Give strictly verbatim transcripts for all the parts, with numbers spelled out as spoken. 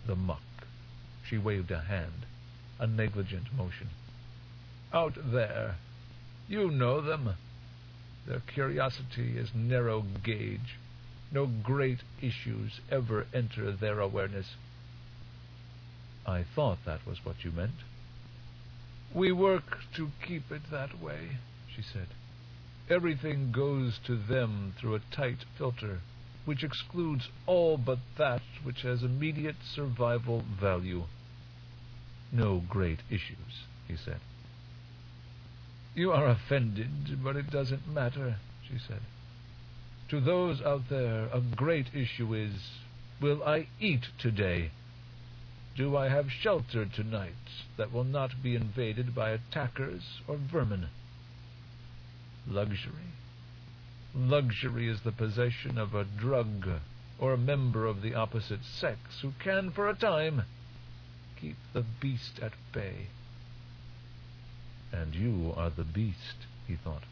The muck. She waved a hand, a negligent motion. Out there. You know them. Their curiosity is narrow gauge. No great issues ever enter their awareness. I thought that was what you meant. We work to keep it that way, she said. Everything goes to them through a tight filter, which excludes all but that which has immediate survival value. No great issues, he said. You are offended, but it doesn't matter, she said. To those out there, a great issue is, will I eat today? Do I have shelter tonight that will not be invaded by attackers or vermin? Luxury. Luxury is the possession of a drug or a member of the opposite sex who can, for a time, keep the beast at bay. And you are the beast, he thought.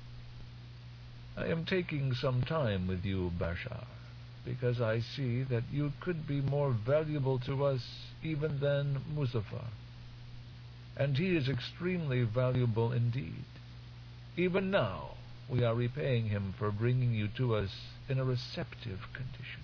I am taking some time with you, Bashar, because I see that you could be more valuable to us even than Muzaffar. And he is extremely valuable indeed. Even now, we are repaying him for bringing you to us in a receptive condition.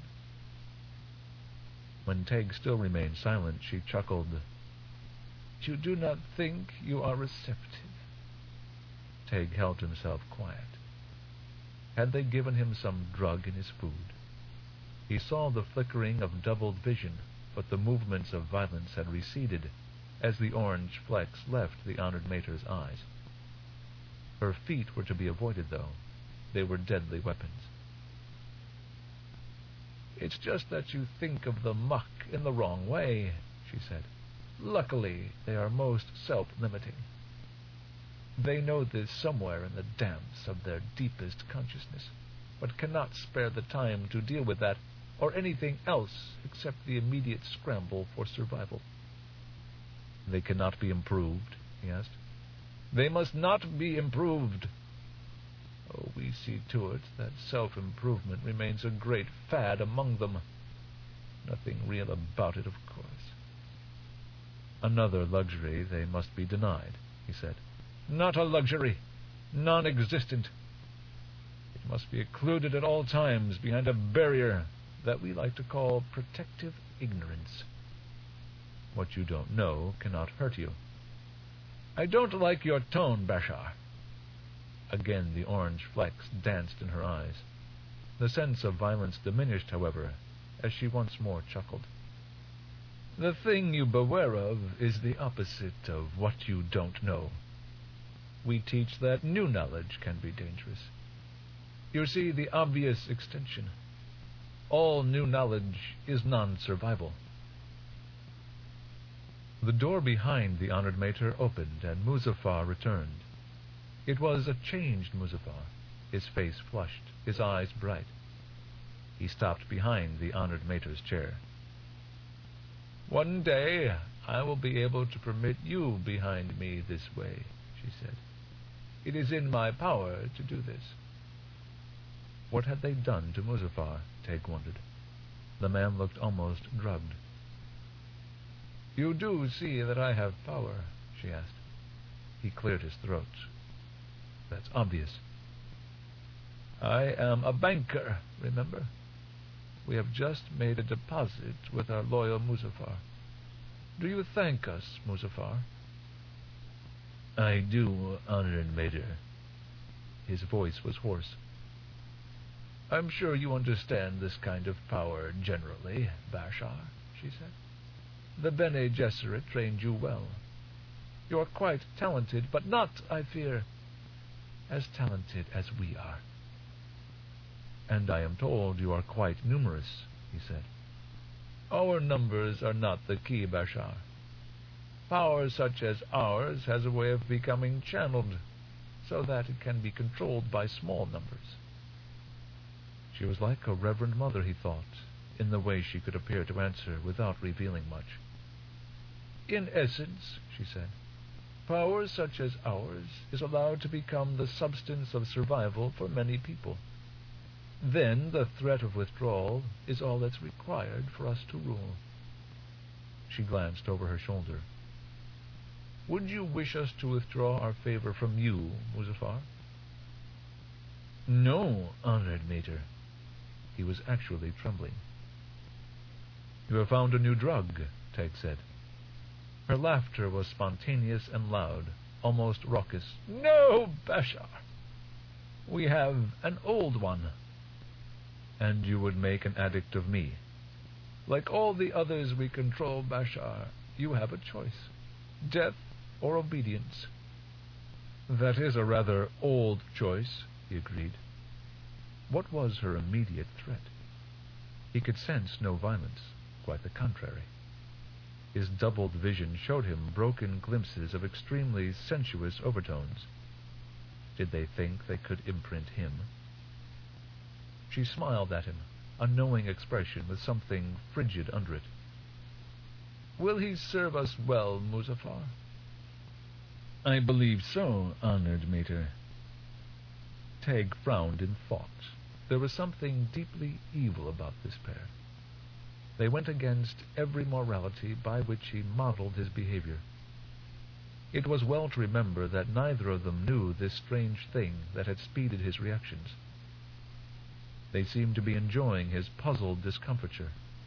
When Teg still remained silent, she chuckled. You do not think you are receptive? Teg held himself quiet. Had they given him some drug in his food? He saw the flickering of doubled vision, but the movements of violence had receded as the orange flecks left the honored mater's eyes. Her feet were to be avoided, though. They were deadly weapons. It's just that you think of the muck in the wrong way, she said. Luckily, they are most self-limiting. They know this somewhere in the depths of their deepest consciousness, but cannot spare the time to deal with that or anything else except the immediate scramble for survival. They cannot be improved, he asked. They must not be improved. Oh, we see to it that self-improvement remains a great fad among them. Nothing real about it, of course. Another luxury they must be denied, he said. Not a luxury. Non-existent. It must be occluded at all times behind a barrier that we like to call protective ignorance. What you don't know cannot hurt you. I don't like your tone, Bashar. Again the orange flecks danced in her eyes. The sense of violence diminished, however, as she once more chuckled. The thing you beware of is the opposite of what you don't know. We teach that new knowledge can be dangerous. You see the obvious extension. All new knowledge is non-survival. The door behind the honored mater opened, and Muzaffar returned. It was a changed Muzaffar, his face flushed, his eyes bright. He stopped behind the honored mater's chair. One day I will be able to permit you behind me this way, she said. It is in my power to do this. What had they done to Muzaffar? Teg wondered. The man looked almost drugged. You do see that I have power, she asked. He cleared his throat. That's obvious. I am a banker, remember? We have just made a deposit with our loyal Muzaffar. Do you thank us, Muzaffar? I do, honored mater. His voice was hoarse. I'm sure you understand this kind of power generally, Bashar, she said. The Bene Gesserit trained you well. You are quite talented, but not, I fear, as talented as we are. And I am told you are quite numerous, he said. Our numbers are not the key, Bashar. Power such as ours has a way of becoming channeled, so that it can be controlled by small numbers. She was like a reverend mother, he thought, in the way she could appear to answer without revealing much. In essence, she said, power such as ours is allowed to become the substance of survival for many people. Then the threat of withdrawal is all that's required for us to rule. She glanced over her shoulder. "Would you wish us to withdraw our favor from you, Muzaffar?" "No, honored Mater." He was actually trembling. "You have found a new drug," Teg said. Her laughter was spontaneous and loud, almost raucous. "No, Bashar. We have an old one." "And you would make an addict of me?" "Like all the others we control, Bashar, you have a choice. Death or obedience." "That is a rather old choice," he agreed. What was her immediate threat? He could sense no violence, quite the contrary. His doubled vision showed him broken glimpses of extremely sensuous overtones. Did they think they could imprint him? She smiled at him, a knowing expression with something frigid under it. "Will he serve us well, Muzaffar?" "I believe so, honored Mater." Teg frowned in thought. There was something deeply evil about this pair. They went against every morality by which he modeled his behavior. It was well to remember that neither of them knew this strange thing that had speeded his reactions. They seemed to be enjoying his puzzled discomfiture.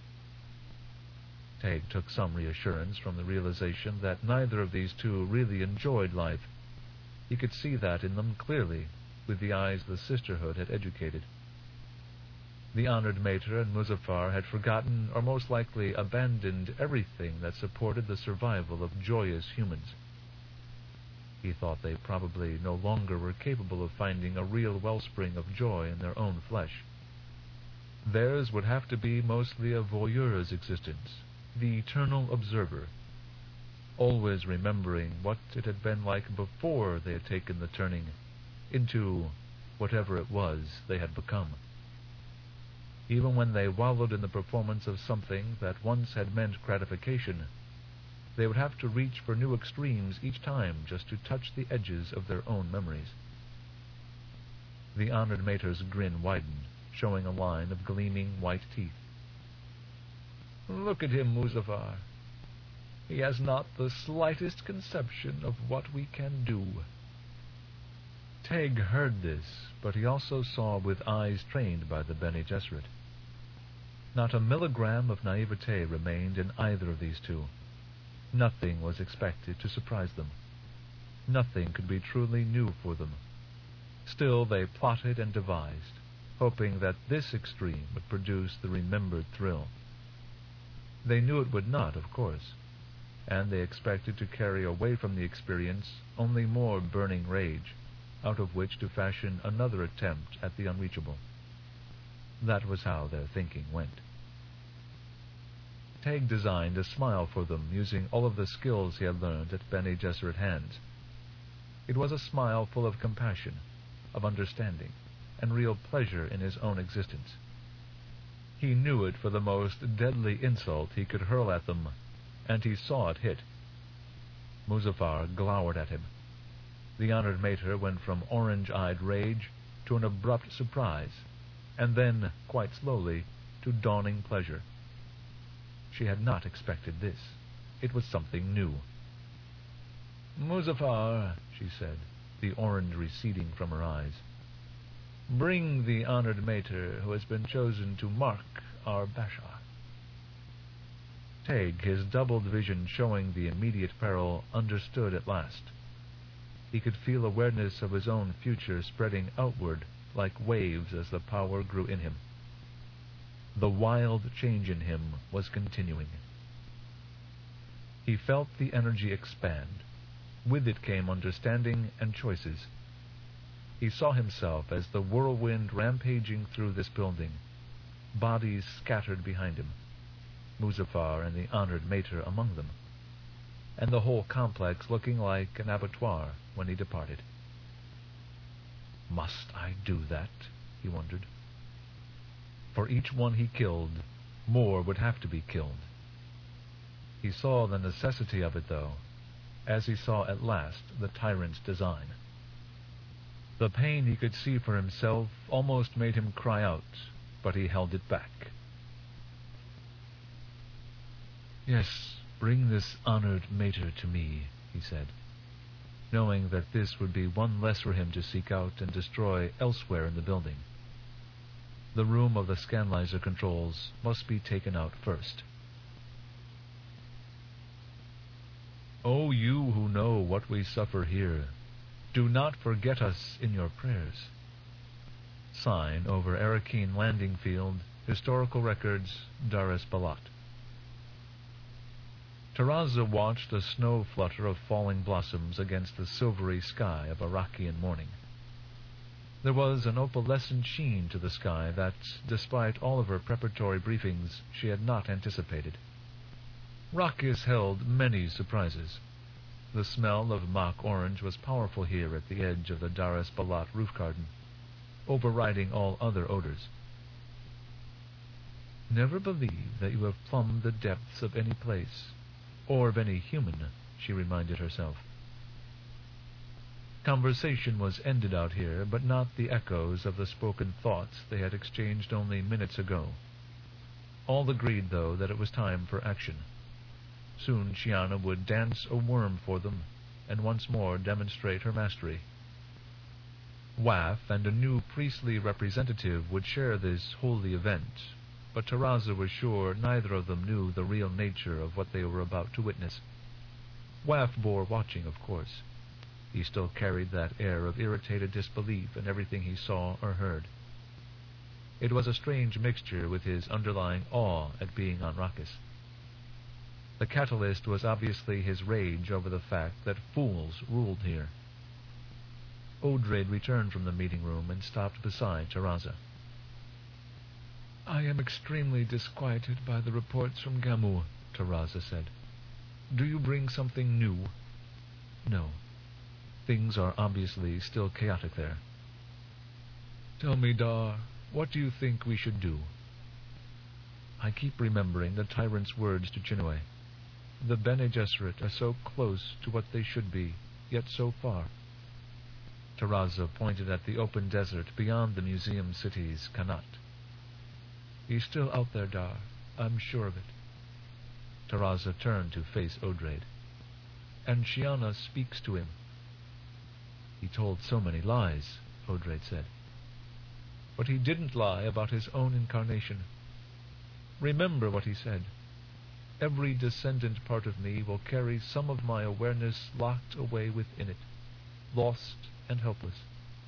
Teg took some reassurance from the realization that neither of these two really enjoyed life. He could see that in them clearly, with the eyes the sisterhood had educated. The honored Mater and Muzaffar had forgotten, or most likely abandoned, everything that supported the survival of joyous humans. He thought they probably no longer were capable of finding a real wellspring of joy in their own flesh. Theirs would have to be mostly a voyeur's existence, the eternal observer, always remembering what it had been like before they had taken the turning into whatever it was they had become. Even when they wallowed in the performance of something that once had meant gratification, they would have to reach for new extremes each time just to touch the edges of their own memories. The honored Mater's grin widened, showing a line of gleaming white teeth. "Look at him, Muzaffar. He has not the slightest conception of what we can do." Teg heard this, but he also saw with eyes trained by the Bene Gesserit. Not a milligram of naivete remained in either of these two. Nothing was expected to surprise them. Nothing could be truly new for them. Still they plotted and devised, hoping that this extreme would produce the remembered thrill. They knew it would not, of course, and they expected to carry away from the experience only more burning rage, out of which to fashion another attempt at the unreachable. That was how their thinking went. Teg designed a smile for them using all of the skills he had learned at Bene Gesserit hands. It was a smile full of compassion, of understanding, and real pleasure in his own existence. He knew it for the most deadly insult he could hurl at them, and he saw it hit. Muzaffar glowered at him. The honored Mater went from orange-eyed rage to an abrupt surprise, and then, quite slowly, to dawning pleasure. She had not expected this. It was something new. "Muzaffar," she said, the orange receding from her eyes, "bring the honored Mater who has been chosen to mark our Bashar." Teg, his doubled vision showing the immediate peril, understood at last. He could feel awareness of his own future spreading outward like waves as the power grew in him. The wild change in him was continuing. He felt the energy expand. With it came understanding and choices. He saw himself as the whirlwind rampaging through this building, bodies scattered behind him, Muzaffar and the honored Mater among them, and the whole complex looking like an abattoir when he departed. Must I do that? He wondered. For each one he killed, more would have to be killed. He saw the necessity of it, though, as he saw at last the tyrant's design. The pain he could see for himself almost made him cry out, but he held it back. "Yes, "Bring this honored mater to me," he said, knowing that this would be one less for him to seek out and destroy elsewhere in the building. The room of the Scanlizer controls must be taken out first. "O you who know what we suffer here, do not forget us in your prayers." Sign over Arakeen Landing Field, Historical Records, Dar es Balat. Taraza watched a snow flutter of falling blossoms against the silvery sky of Iraqian morning. There was an opalescent sheen to the sky that, despite all of her preparatory briefings, she had not anticipated. Rakis held many surprises. The smell of mock orange was powerful here at the edge of the Dar es Balat roof garden, overriding all other odors. "Never believe that you have plumbed the depths of any place, or of any human," she reminded herself. Conversation was ended out here, but not the echoes of the spoken thoughts they had exchanged only minutes ago. All agreed, though, that it was time for action. Soon Chiana would dance a worm for them, and once more demonstrate her mastery. Waff and a new priestly representative would share this holy event, but Taraza was sure neither of them knew the real nature of what they were about to witness. Waff bore watching, of course. He still carried that air of irritated disbelief in everything he saw or heard. It was a strange mixture with his underlying awe at being on Rakis. The catalyst was obviously his rage over the fact that fools ruled here. Odraid returned from the meeting room and stopped beside Taraza. "I am extremely disquieted by the reports from Gamu," Taraza said. "Do you bring something new?" "No. Things are obviously still chaotic there." "Tell me, Dar, what do you think we should do?" "I keep remembering the tyrant's words to Chinue. The Bene Gesserit are so close to what they should be, yet so far." Taraza pointed at the open desert beyond the museum city's Kanat. "He's still out there, Dar. I'm sure of it." Taraza turned to face Odraid. "And Chiana speaks to him." "He told so many lies," Odraid said. "But he didn't lie about his own incarnation. Remember what he said. Every descendant part of me will carry some of my awareness locked away within it, lost and helpless.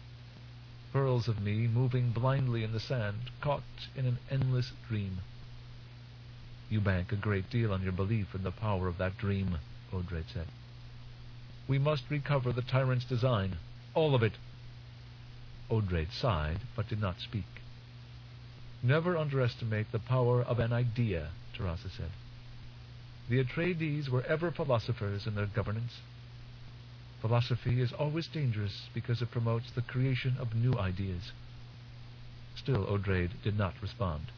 Pearls of me moving blindly in the sand, caught in an endless dream." "You bank a great deal on your belief in the power of that dream," Odraid said. "We must recover the tyrant's design, all of it." Odraid sighed, but did not speak. "Never underestimate the power of an idea," Taraza said. "The Atreides were ever philosophers in their governance. Philosophy is always dangerous because it promotes the creation of new ideas." Still Odraid did not respond.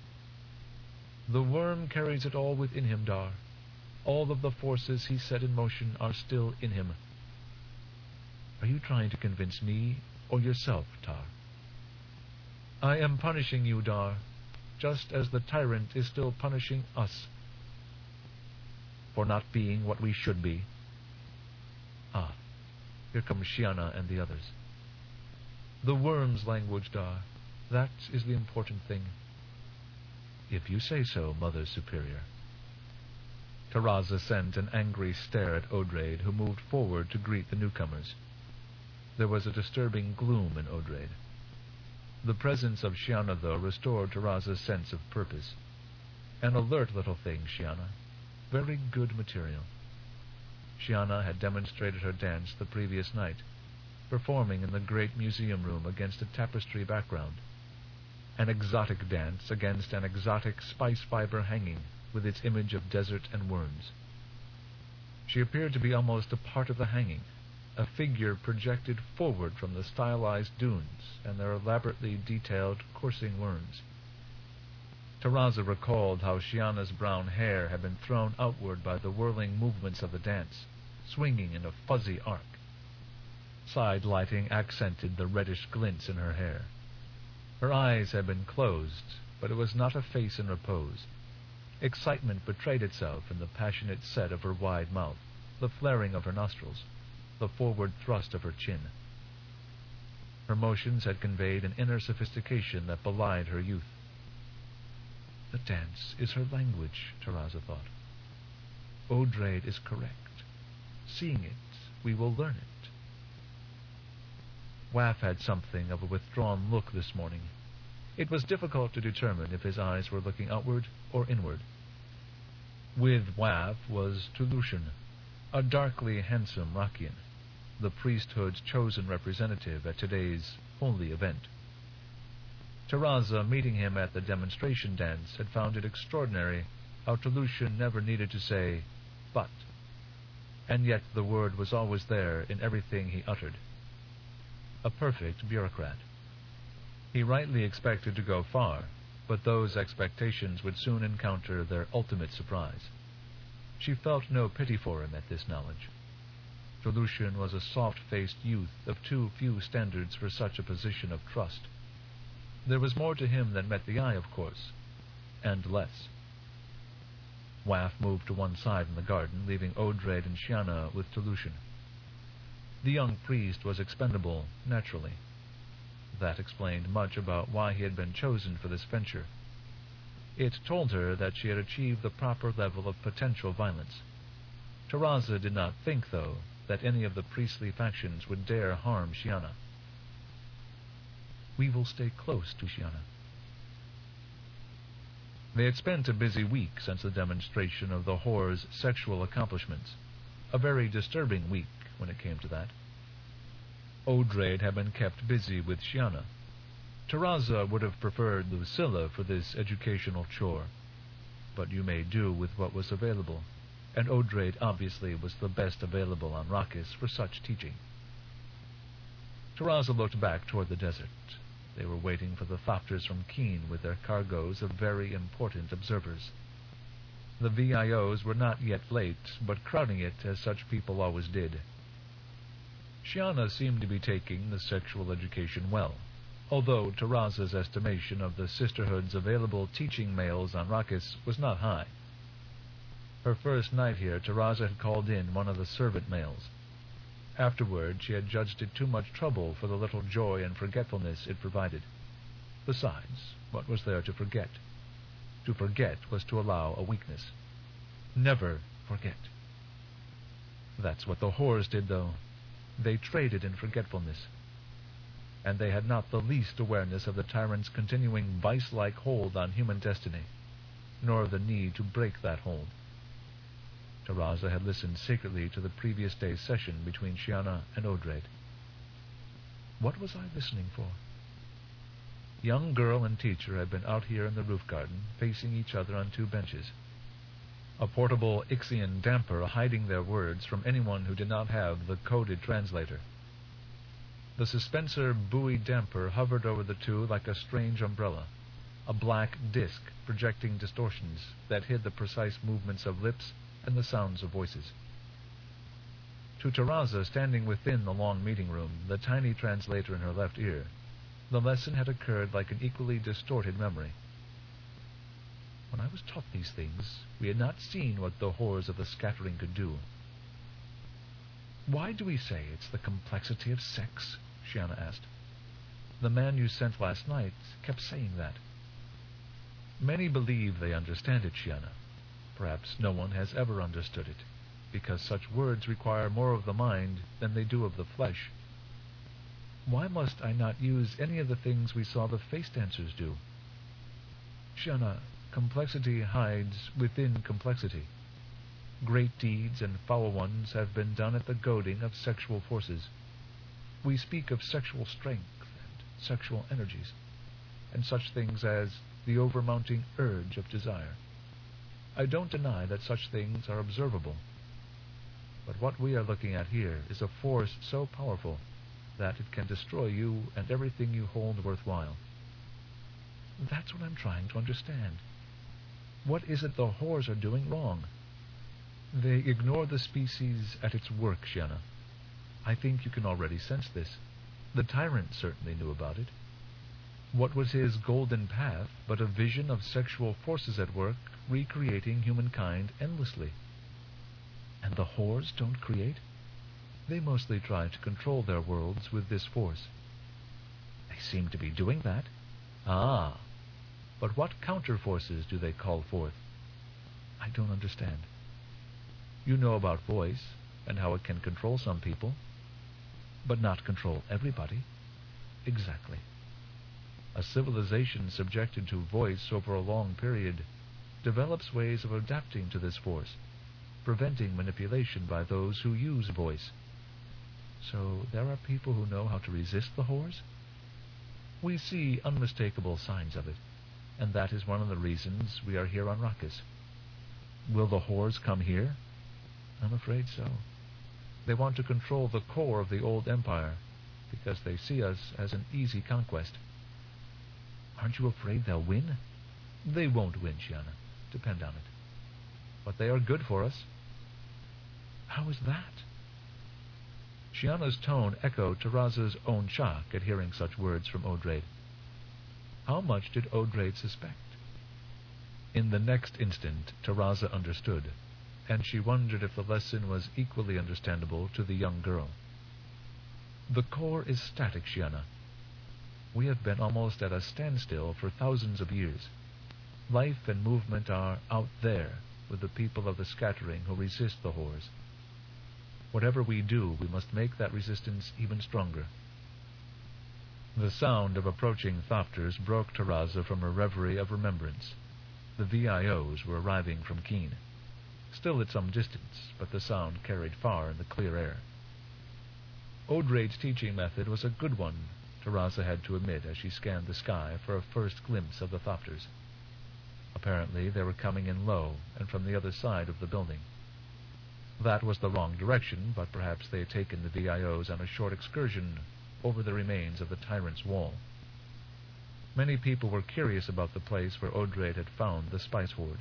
"The worm carries it all within him, Dar. All of the forces he set in motion are still in him." "Are you trying to convince me or yourself, Tar?" "I am punishing you, Dar, just as the tyrant is still punishing us." "For not being what we should be." "Ah, here come Chiana and the others." "The worm's language, Dar. That is the important thing." "If you say so, Mother Superior." Taraza sent an angry stare at Odraid, who moved forward to greet the newcomers. There was a disturbing gloom in Odraid. The presence of Chiana, though, restored Taraza's sense of purpose. An alert little thing, Chiana. Very good material. Chiana had demonstrated her dance the previous night, performing in the great museum room against a tapestry background. An exotic dance against an exotic spice fiber hanging, with its image of desert and worms. She appeared to be almost a part of the hanging, a figure projected forward from the stylized dunes and their elaborately detailed coursing worms. Taraza recalled how Chiana's brown hair had been thrown outward by the whirling movements of the dance, swinging in a fuzzy arc. Side lighting accented the reddish glints in her hair. Her eyes had been closed, but it was not a face in repose. Excitement betrayed itself in the passionate set of her wide mouth, the flaring of her nostrils, the forward thrust of her chin. Her motions had conveyed an inner sophistication that belied her youth. The dance is her language, Taraza thought. Odrade is correct. Seeing it, we will learn it. Waff had something of a withdrawn look this morning. It was difficult to determine if his eyes were looking outward or inward. With Waff was Tulushan, a darkly handsome Rakian, the priesthood's chosen representative at today's holy event. Taraza, meeting him at the demonstration dance, had found it extraordinary how Tulushan never needed to say, but, and yet the word was always there in everything he uttered. A perfect bureaucrat. He rightly expected to go far, but those expectations would soon encounter their ultimate surprise. She felt no pity for him at this knowledge. Tulushan was a soft-faced youth of too few standards for such a position of trust. There was more to him than met the eye, of course, and less. Waff moved to one side in the garden, leaving Odrade and Shiana with Tulushan. The young priest was expendable, naturally. That explained much about why he had been chosen for this venture. It told her that she had achieved the proper level of potential violence. Taraza did not think, though, that any of the priestly factions would dare harm Shiana. We will stay close to Shiana. They had spent a busy week since the demonstration of the whore's sexual accomplishments. A very disturbing week, when it came to that. Odrade had been kept busy with Shiana. Taraza would have preferred Lucilla for this educational chore, but you may do with what was available, and Odrade obviously was the best available on Rakis for such teaching. Taraza looked back toward the desert. They were waiting for the Thopters from Keen with their cargoes of very important observers. The V I Os were not yet late, but crowding it as such people always did. Shiana seemed to be taking the sexual education well, although Taraza's estimation of the sisterhood's available teaching males on Rakis was not high. Her first night here, Taraza had called in one of the servant males. Afterward, she had judged it too much trouble for the little joy and forgetfulness it provided. Besides, what was there to forget? To forget was to allow a weakness. Never forget. That's what the whores did, though. They traded in forgetfulness. And they had not the least awareness of the tyrant's continuing vice-like hold on human destiny, nor of the need to break that hold. Taraza had listened secretly to the previous day's session between Shiana and Odrade. What was I listening for? Young girl and teacher had been out here in the roof garden, facing each other on two benches. A portable Ixian damper hiding their words from anyone who did not have the coded translator. The suspensor buoy damper hovered over the two like a strange umbrella, a black disk projecting distortions that hid the precise movements of lips and the sounds of voices. To Taraza, standing within the long meeting room, the tiny translator in her left ear, the lesson had occurred like an equally distorted memory. When I was taught these things, we had not seen what the horrors of the scattering could do. Why do we say it's the complexity of sex? Shiana asked. The man you sent last night kept saying that. Many believe they understand it, Shiana. Perhaps no one has ever understood it, because such words require more of the mind than they do of the flesh. Why must I not use any of the things we saw the face dancers do? Shiana, complexity hides within complexity. Great deeds and foul ones have been done at the goading of sexual forces. We speak of sexual strength and sexual energies, and such things as the overmounting urge of desire. I don't deny that such things are observable. But what we are looking at here is a force so powerful that it can destroy you and everything you hold worthwhile. That's what I'm trying to understand. What is it the whores are doing wrong? They ignore the species at its work, Shiana. I think you can already sense this. The tyrant certainly knew about it. What was his golden path but a vision of sexual forces at work, recreating humankind endlessly? And the whores don't create? They mostly try to control their worlds with this force. They seem to be doing that. Ah, but what counter-forces do they call forth? I don't understand. You know about voice, and how it can control some people, but not control everybody. Exactly. A civilization subjected to voice over a long period develops ways of adapting to this force, preventing manipulation by those who use voice. So there are people who know how to resist the whores? We see unmistakable signs of it, and that is one of the reasons we are here on Arrakis. Will the whores come here? I'm afraid so. They want to control the core of the old empire, because they see us as an easy conquest. Aren't you afraid they'll win? They won't win, Chiana. Depend on it. But they are good for us. How is that? Chiana's tone echoed Taraza's own shock at hearing such words from Odraid. How much did Odraid suspect? In the next instant, Taraza understood, and she wondered if the lesson was equally understandable to the young girl. The core is static, Chiana. We have been almost at a standstill for thousands of years. Life and movement are out there with the people of the scattering who resist the whores. Whatever we do, we must make that resistance even stronger. The sound of approaching Thopters broke Taraza from her reverie of remembrance. The V I Os were arriving from Keen. Still at some distance, but the sound carried far in the clear air. Odraid's teaching method was a good one, Taraza had to admit as she scanned the sky for a first glimpse of the Thopters. Apparently they were coming in low and from the other side of the building. That was the wrong direction, but perhaps they had taken the V I Os on a short excursion over the remains of the Tyrant's Wall. Many people were curious about the place where Odraid had found the spice hoard.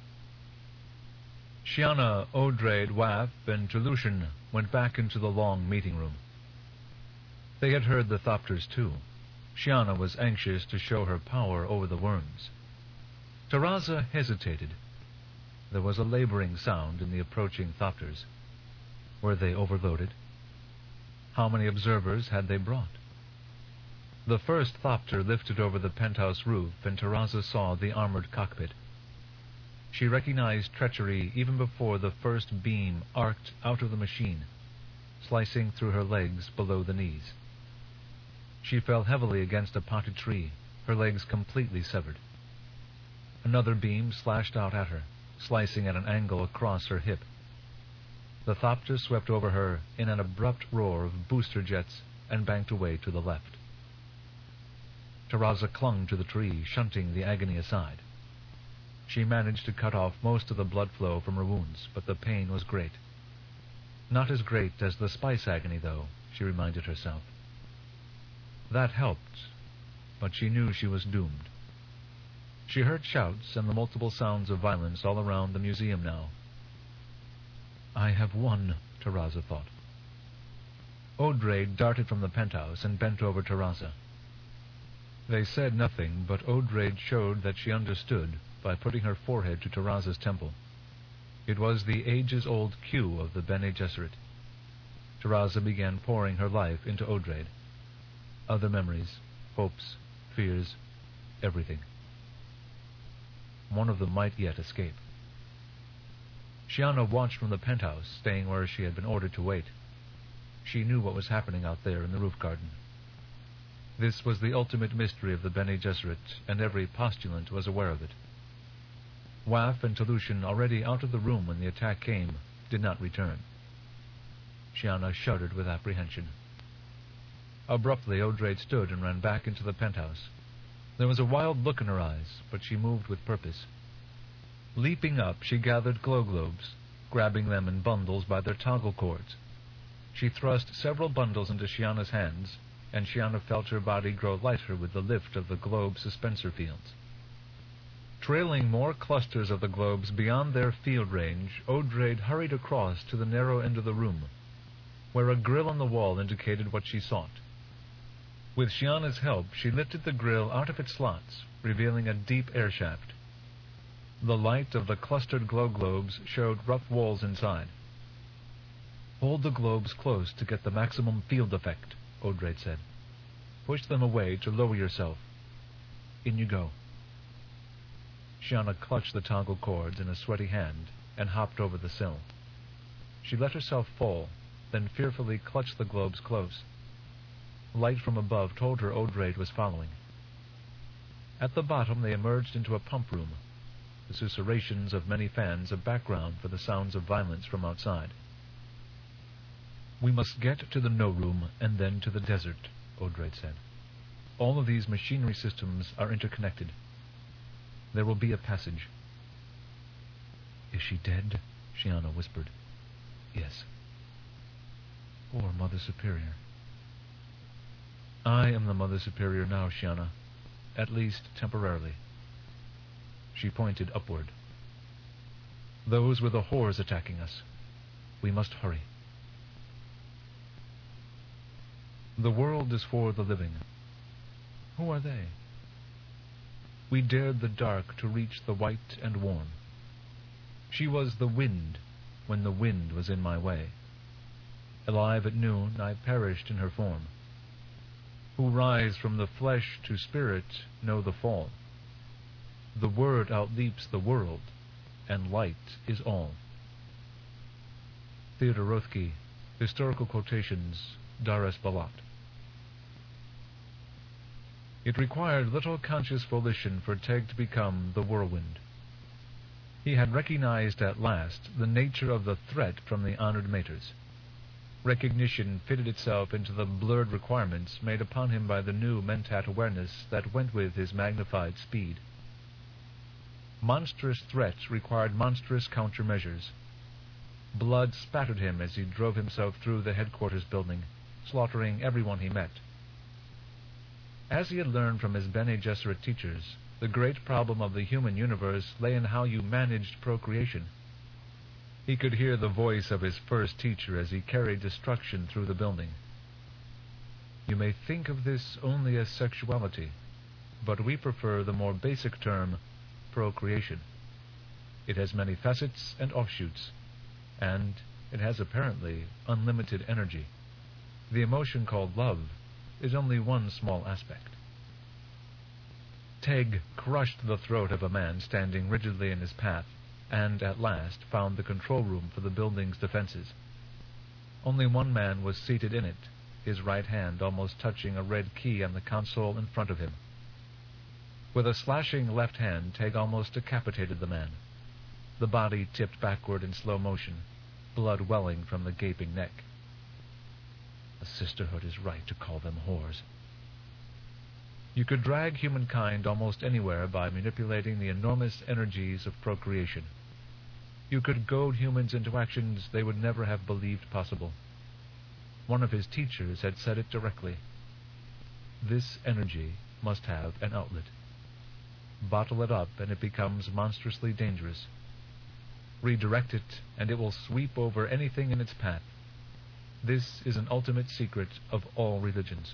Chiana, Odraid, Waff, and Telushan went back into the long meeting room. They had heard the Thopters too. Chiana was anxious to show her power over the worms. Taraza hesitated. There was a laboring sound in the approaching Thopters. Were they overloaded? How many observers had they brought? The first Thopter lifted over the penthouse roof, and Taraza saw the armored cockpit. She recognized treachery even before the first beam arced out of the machine, slicing through her legs below the knees. She fell heavily against a potted tree, her legs completely severed. Another beam slashed out at her, slicing at an angle across her hip. The Thopter swept over her in an abrupt roar of booster jets and banked away to the left. Taraza clung to the tree, shunting the agony aside. She managed to cut off most of the blood flow from her wounds, but the pain was great. Not as great as the spice agony, though, she reminded herself. That helped, but she knew she was doomed. She heard shouts and the multiple sounds of violence all around the museum now. I have won, Taraza thought. Odraid darted from the penthouse and bent over Taraza. They said nothing, but Odraid showed that she understood by putting her forehead to Taraza's temple. It was the ages-old cue of the Bene Gesserit. Taraza began pouring her life into Odraid. Other memories, hopes, fears, everything. One of them might yet escape. Chiana watched from the penthouse, staying where she had been ordered to wait. She knew what was happening out there in the roof garden. This was the ultimate mystery of the Bene Gesserit, and every postulant was aware of it. Waff and Telushan, already out of the room when the attack came, did not return. Chiana shuddered with apprehension. Abruptly, Odraid stood and ran back into the penthouse. There was a wild look in her eyes, but she moved with purpose. Leaping up, she gathered glow globes, grabbing them in bundles by their toggle cords. She thrust several bundles into Chiana's hands, and Chiana felt her body grow lighter with the lift of the globe suspensor fields. Trailing more clusters of the globes beyond their field range, Odraid hurried across to the narrow end of the room, where a grill on the wall indicated what she sought. With Shiana's help, she lifted the grill out of its slots, revealing a deep air shaft. The light of the clustered glow globes showed rough walls inside. "Hold the globes close to get the maximum field effect," Odrade said. "Push them away to lower yourself. In you go." Shiana clutched the toggle cords in a sweaty hand and hopped over the sill. She let herself fall, then fearfully clutched the globes close. Light from above told her Odrade was following. At the bottom they emerged into a pump room, the susurrations of many fans a background for the sounds of violence from outside. "We must get to the no room and then to the desert," Odrade said. "All of these machinery systems are interconnected. There will be a passage." "Is she dead?" Shiana whispered. "Yes." "Poor Mother Superior." "I am the Mother Superior now, Shiana. At least temporarily." She pointed upward. "Those were the whores attacking us. We must hurry." "The world is for the living." "Who are they?" "We dared the dark to reach the white and warm. She was the wind when the wind was in my way. Alive at noon, I perished in her form. Who rise from the flesh to spirit know the fall. The word outleaps the world, and light is all." Theodor Rothke, Historical Quotations, Dar es Balat. It required little conscious volition for Teg to become the whirlwind. He had recognized at last the nature of the threat from the honored maters. Recognition fitted itself into the blurred requirements made upon him by the new mentat awareness that went with his magnified speed. Monstrous threats required monstrous countermeasures. Blood spattered him as he drove himself through the headquarters building, slaughtering everyone he met. As he had learned from his Bene Gesserit teachers, the great problem of the human universe lay in how you managed procreation. He could hear the voice of his first teacher as he carried destruction through the building. "You may think of this only as sexuality, but we prefer the more basic term, procreation. It has many facets and offshoots, and it has apparently unlimited energy. The emotion called love is only one small aspect." Teg crushed the throat of a man standing rigidly in his path, and at last found the control room for the building's defenses. Only one man was seated in it, his right hand almost touching a red key on the console in front of him. With a slashing left hand, Teg almost decapitated the man. The body tipped backward in slow motion, blood welling from the gaping neck. The Sisterhood is right to call them whores. You could drag humankind almost anywhere by manipulating the enormous energies of procreation. You could goad humans into actions they would never have believed possible. One of his teachers had said it directly. This energy must have an outlet. Bottle it up and it becomes monstrously dangerous. Redirect it and it will sweep over anything in its path. This is an ultimate secret of all religions.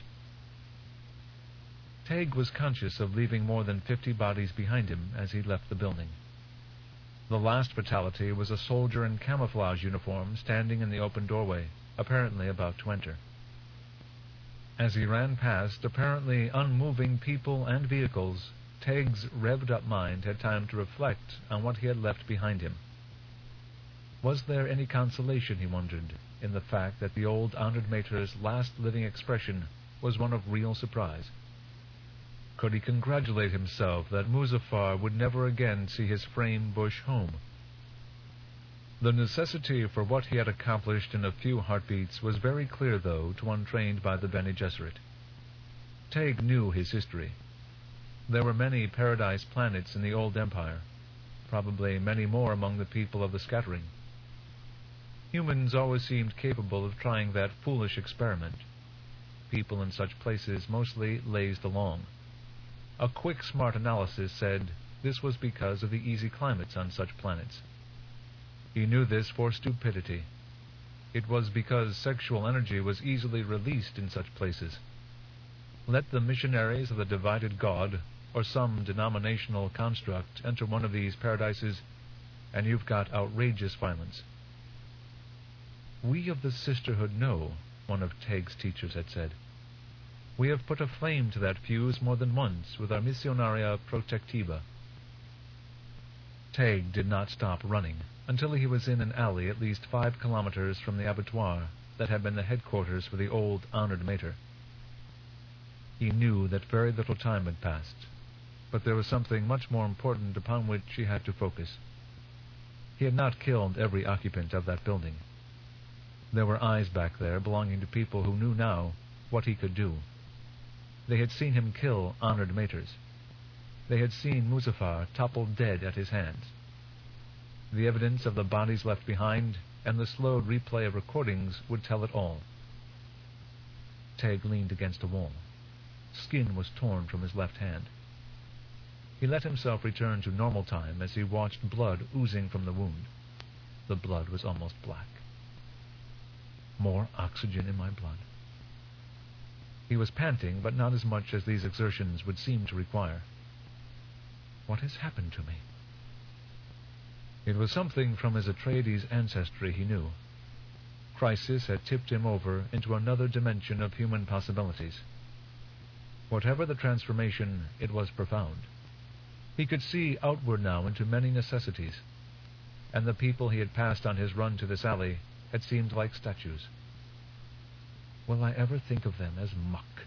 Teg was conscious of leaving more than fifty bodies behind him as he left the building. The last fatality was a soldier in camouflage uniform standing in the open doorway, apparently about to enter. As he ran past apparently unmoving people and vehicles, Teg's revved-up mind had time to reflect on what he had left behind him. Was there any consolation, he wondered, in the fact that the old honored mater's last living expression was one of real surprise? Could he congratulate himself that Muzaffar would never again see his frame bush home? The necessity for what he had accomplished in a few heartbeats was very clear, though, to one trained by the Bene Gesserit. Teg knew his history. There were many paradise planets in the old empire, probably many more among the people of the scattering. Humans always seemed capable of trying that foolish experiment. People in such places mostly lazed along. A quick, smart analysis said this was because of the easy climates on such planets. He knew this for stupidity. It was because sexual energy was easily released in such places. Let the missionaries of the divided God or some denominational construct enter one of these paradises, and you've got outrageous violence. "We of the sisterhood know," one of Teig's teachers had said. "We have put a flame to that fuse more than once with our Missionaria Protectiva." Teig did not stop running until he was in an alley at least five kilometers from the abattoir that had been the headquarters for the old honored mater. He knew that very little time had passed, but there was something much more important upon which he had to focus. He had not killed every occupant of that building. There were eyes back there belonging to people who knew now what he could do. They had seen him kill honored maters. They had seen Muzaffar toppled dead at his hands. The evidence of the bodies left behind and the slowed replay of recordings would tell it all. Teig leaned against a wall. Skin was torn from his left hand. He let himself return to normal time as he watched blood oozing from the wound. The blood was almost black. More oxygen in my blood. He was panting, but not as much as these exertions would seem to require. What has happened to me? It was something from his Atreides ancestry, he knew. Crisis had tipped him over into another dimension of human possibilities. Whatever the transformation, it was profound. He could see outward now into many necessities, and the people he had passed on his run to this alley had seemed like statues. Will I ever think of them as muck?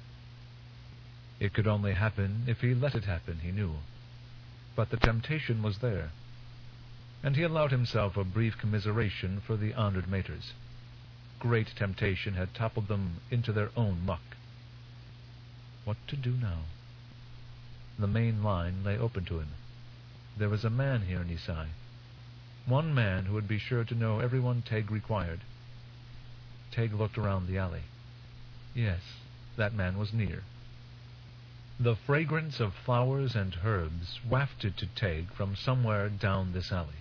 It could only happen if he let it happen, he knew. But the temptation was there, and he allowed himself a brief commiseration for the honored maters. Great temptation had toppled them into their own muck. What to do now? The main line lay open to him. There was a man here, Nisai. One man who would be sure to know everyone Teig required. Teig looked around the alley. Yes, that man was near. The fragrance of flowers and herbs wafted to Teig from somewhere down this alley.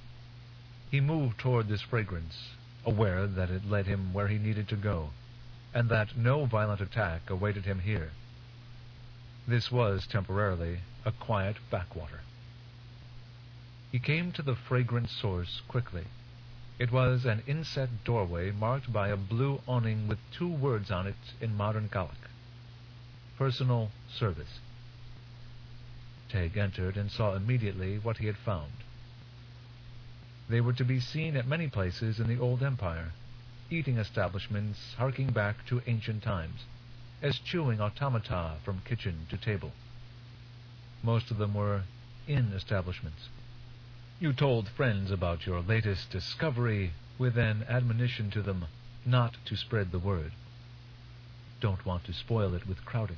He moved toward this fragrance, aware that it led him where he needed to go, and that no violent attack awaited him here. This was, temporarily, a quiet backwater. He came to the fragrant source quickly. It was an inset doorway marked by a blue awning with two words on it in modern Gallic. Personal Service. Teig entered and saw immediately what he had found. They were to be seen at many places in the old empire, eating establishments harking back to ancient times, eschewing automata from kitchen to table. Most of them were inn establishments. You told friends about your latest discovery with an admonition to them not to spread the word. Don't want to spoil it with crowding.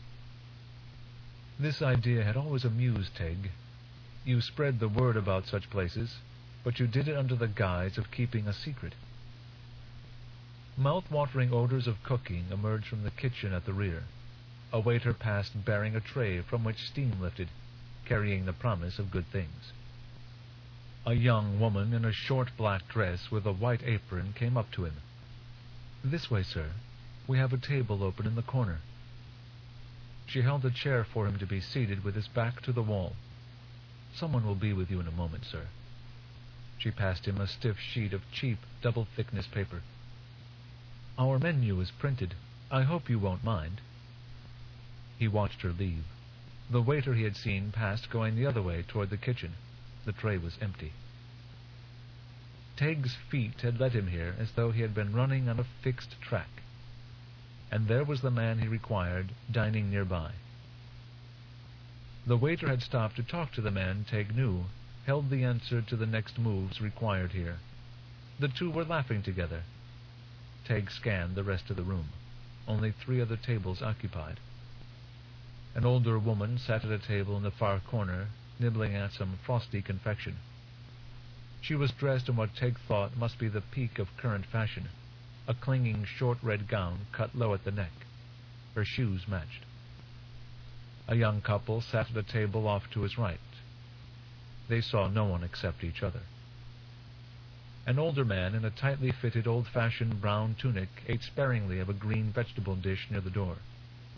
This idea had always amused Teig. You spread the word about such places, but you did it under the guise of keeping a secret. Mouth-watering odors of cooking emerged from the kitchen at the rear. A waiter passed bearing a tray from which steam lifted, carrying the promise of good things. A young woman in a short black dress with a white apron came up to him. This way, sir. We have a table open in the corner. She held a chair for him to be seated with his back to the wall. Someone will be with you in a moment, sir. She passed him a stiff sheet of cheap, double-thickness paper. Our menu is printed. I hope you won't mind. He watched her leave. The waiter he had seen passed going the other way toward the kitchen. The tray was empty. Teig's feet had led him here as though he had been running on a fixed track. And there was the man he required, dining nearby. The waiter had stopped to talk to the man Teig knew, held the answer to the next moves required here. The two were laughing together. Teig scanned the rest of the room. Only three other tables occupied. An older woman sat at a table in the far corner, nibbling at some frosty confection. She was dressed in what Teig thought must be the peak of current fashion, a clinging short red gown cut low at the neck. Her shoes matched. A young couple sat at a table off to his right. They saw no one except each other. An older man in a tightly fitted old-fashioned brown tunic ate sparingly of a green vegetable dish near the door.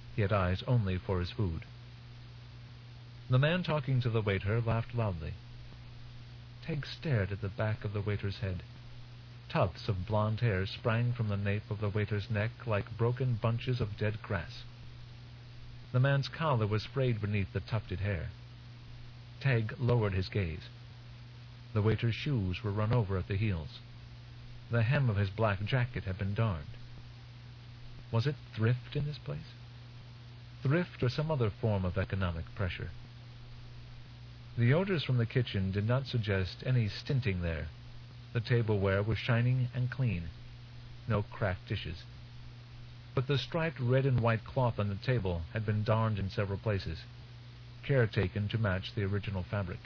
He had eyes only for his food. The man talking to the waiter laughed loudly. Teig stared at the back of the waiter's head. Tufts of blonde hair sprang from the nape of the waiter's neck like broken bunches of dead grass. The man's collar was frayed beneath the tufted hair. Teig lowered his gaze. The waiter's shoes were run over at the heels. The hem of his black jacket had been darned. Was it thrift in this place? Thrift or some other form of economic pressure? The odors from the kitchen did not suggest any stinting there. The tableware was shining and clean. No cracked dishes. But the striped red and white cloth on the table had been darned in several places, care taken to match the original fabric.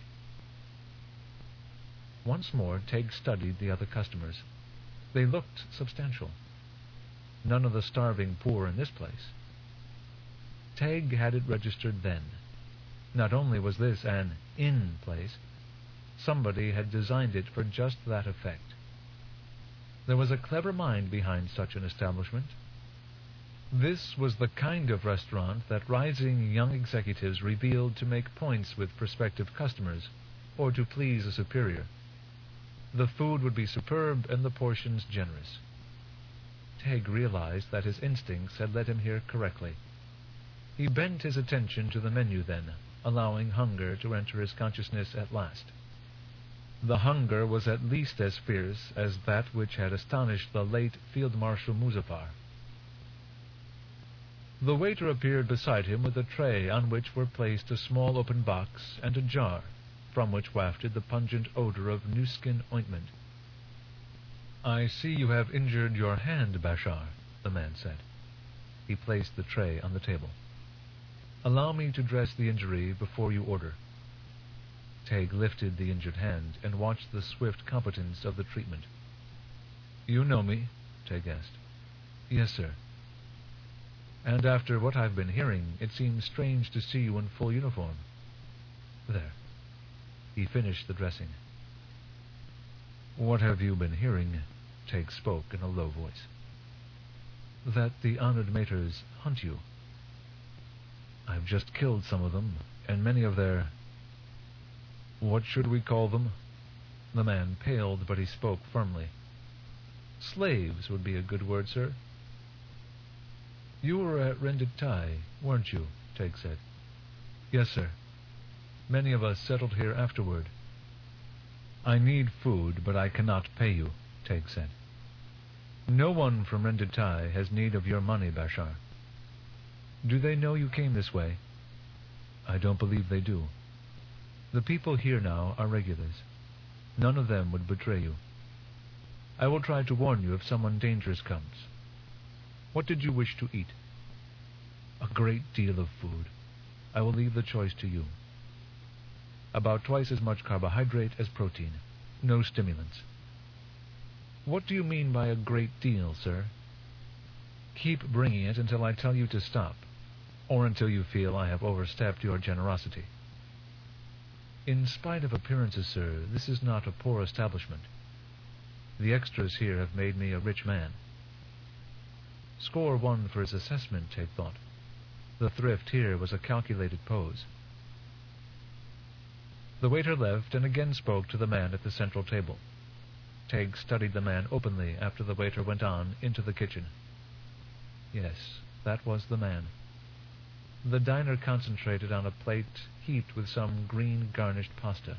Once more, Teig studied the other customers. They looked substantial. None of the starving poor in this place. Teig had it registered then. Not only was this an inn place, somebody had designed it for just that effect. There was a clever mind behind such an establishment. This was the kind of restaurant that rising young executives revealed to make points with prospective customers, or to please a superior. The food would be superb and the portions generous. Teig realized that his instincts had led him here correctly. He bent his attention to the menu then, allowing hunger to enter his consciousness at last. The hunger was at least as fierce as that which had astonished the late Field Marshal Muzaffar. The waiter appeared beside him with a tray on which were placed a small open box and a jar, from which wafted the pungent odor of newskin ointment. "I see you have injured your hand, Bashar," the man said. He placed the tray on the table. "Allow me to dress the injury before you order." Teig lifted the injured hand and watched the swift competence of the treatment. "You know me?" Teig asked. "Yes, sir." "And after what I've been hearing, it seems strange to see you in full uniform." "There." He finished the dressing. "What have you been hearing?" Teig spoke in a low voice. "That the honored Maters hunt you. I've just killed some of them, and many of their... what should we call them?" The man paled, but he spoke firmly. "Slaves would be a good word, sir." "You were at Renditai, weren't you?" Teig said. "Yes, sir. Many of us settled here afterward." "I need food, but I cannot pay you," Teig said. "No one from Renditai has need of your money, Bashar." "Do they know you came this way?" "I don't believe they do. The people here now are regulars. None of them would betray you. I will try to warn you if someone dangerous comes. What did you wish to eat?" "A great deal of food. I will leave the choice to you. About twice as much carbohydrate as protein. No stimulants." "What do you mean by a great deal, sir?" "Keep bringing it until I tell you to stop, or until you feel I have overstepped your generosity." "In spite of appearances, sir, this is not a poor establishment. The extras here have made me a rich man." Score one for his assessment, Teig thought. The thrift here was a calculated pose. The waiter left and again spoke to the man at the central table. Teig studied the man openly after the waiter went on into the kitchen. Yes, that was the man. The diner concentrated on a plate heaped with some green garnished pasta.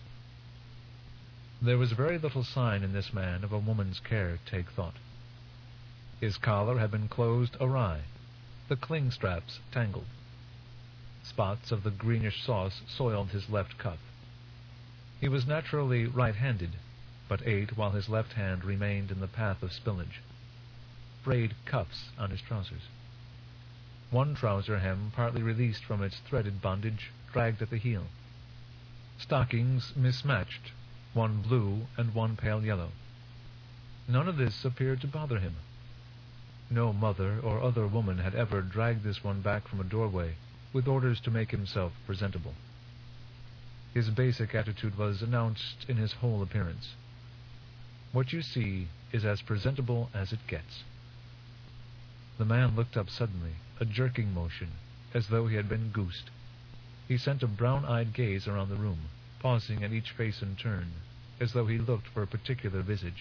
There was very little sign in this man of a woman's care, Teig thought. His collar had been closed awry, the cling straps tangled. Spots of the greenish sauce soiled his left cuff. He was naturally right-handed, but ate while his left hand remained in the path of spillage. Frayed cuffs on his trousers. One trouser hem, partly released from its threaded bondage, dragged at the heel. Stockings mismatched, one blue and one pale yellow. None of this appeared to bother him. No mother or other woman had ever dragged this one back from a doorway with orders to make himself presentable. His basic attitude was announced in his whole appearance. What you see is as presentable as it gets. The man looked up suddenly, a jerking motion, as though he had been goosed. He sent a brown-eyed gaze around the room, pausing at each face in turn, as though he looked for a particular visage.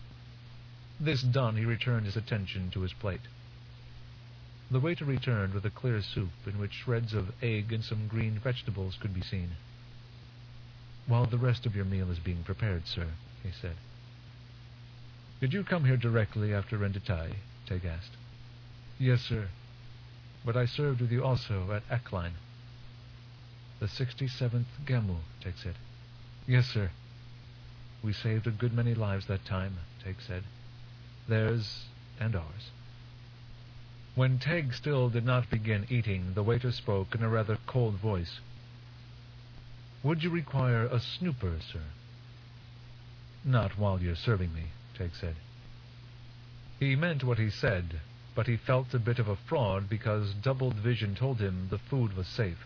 This done, he returned his attention to his plate. The waiter returned with a clear soup in which shreds of egg and some green vegetables could be seen. "While the rest of your meal is being prepared, sir," he said. "Did you come here directly after Renditai?" Teg asked. "Yes, sir. But I served with you also at Akline." "The sixty-seventh Gamu," Teg said. "Yes, sir." "We saved a good many lives that time," Teg said. "Theirs and ours." When Teg still did not begin eating, the waiter spoke in a rather cold voice. "Would you require a snooper, sir?" "Not while you're serving me," Teg said. He meant what he said, but he felt a bit of a fraud because doubled vision told him the food was safe.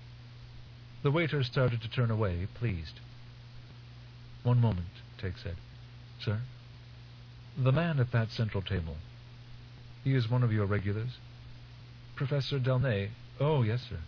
The waiter started to turn away, pleased. "One moment," Teg said. "Sir?" "The man at that central table. He is one of your regulars?" "Professor Delnay." "Oh, yes, sir."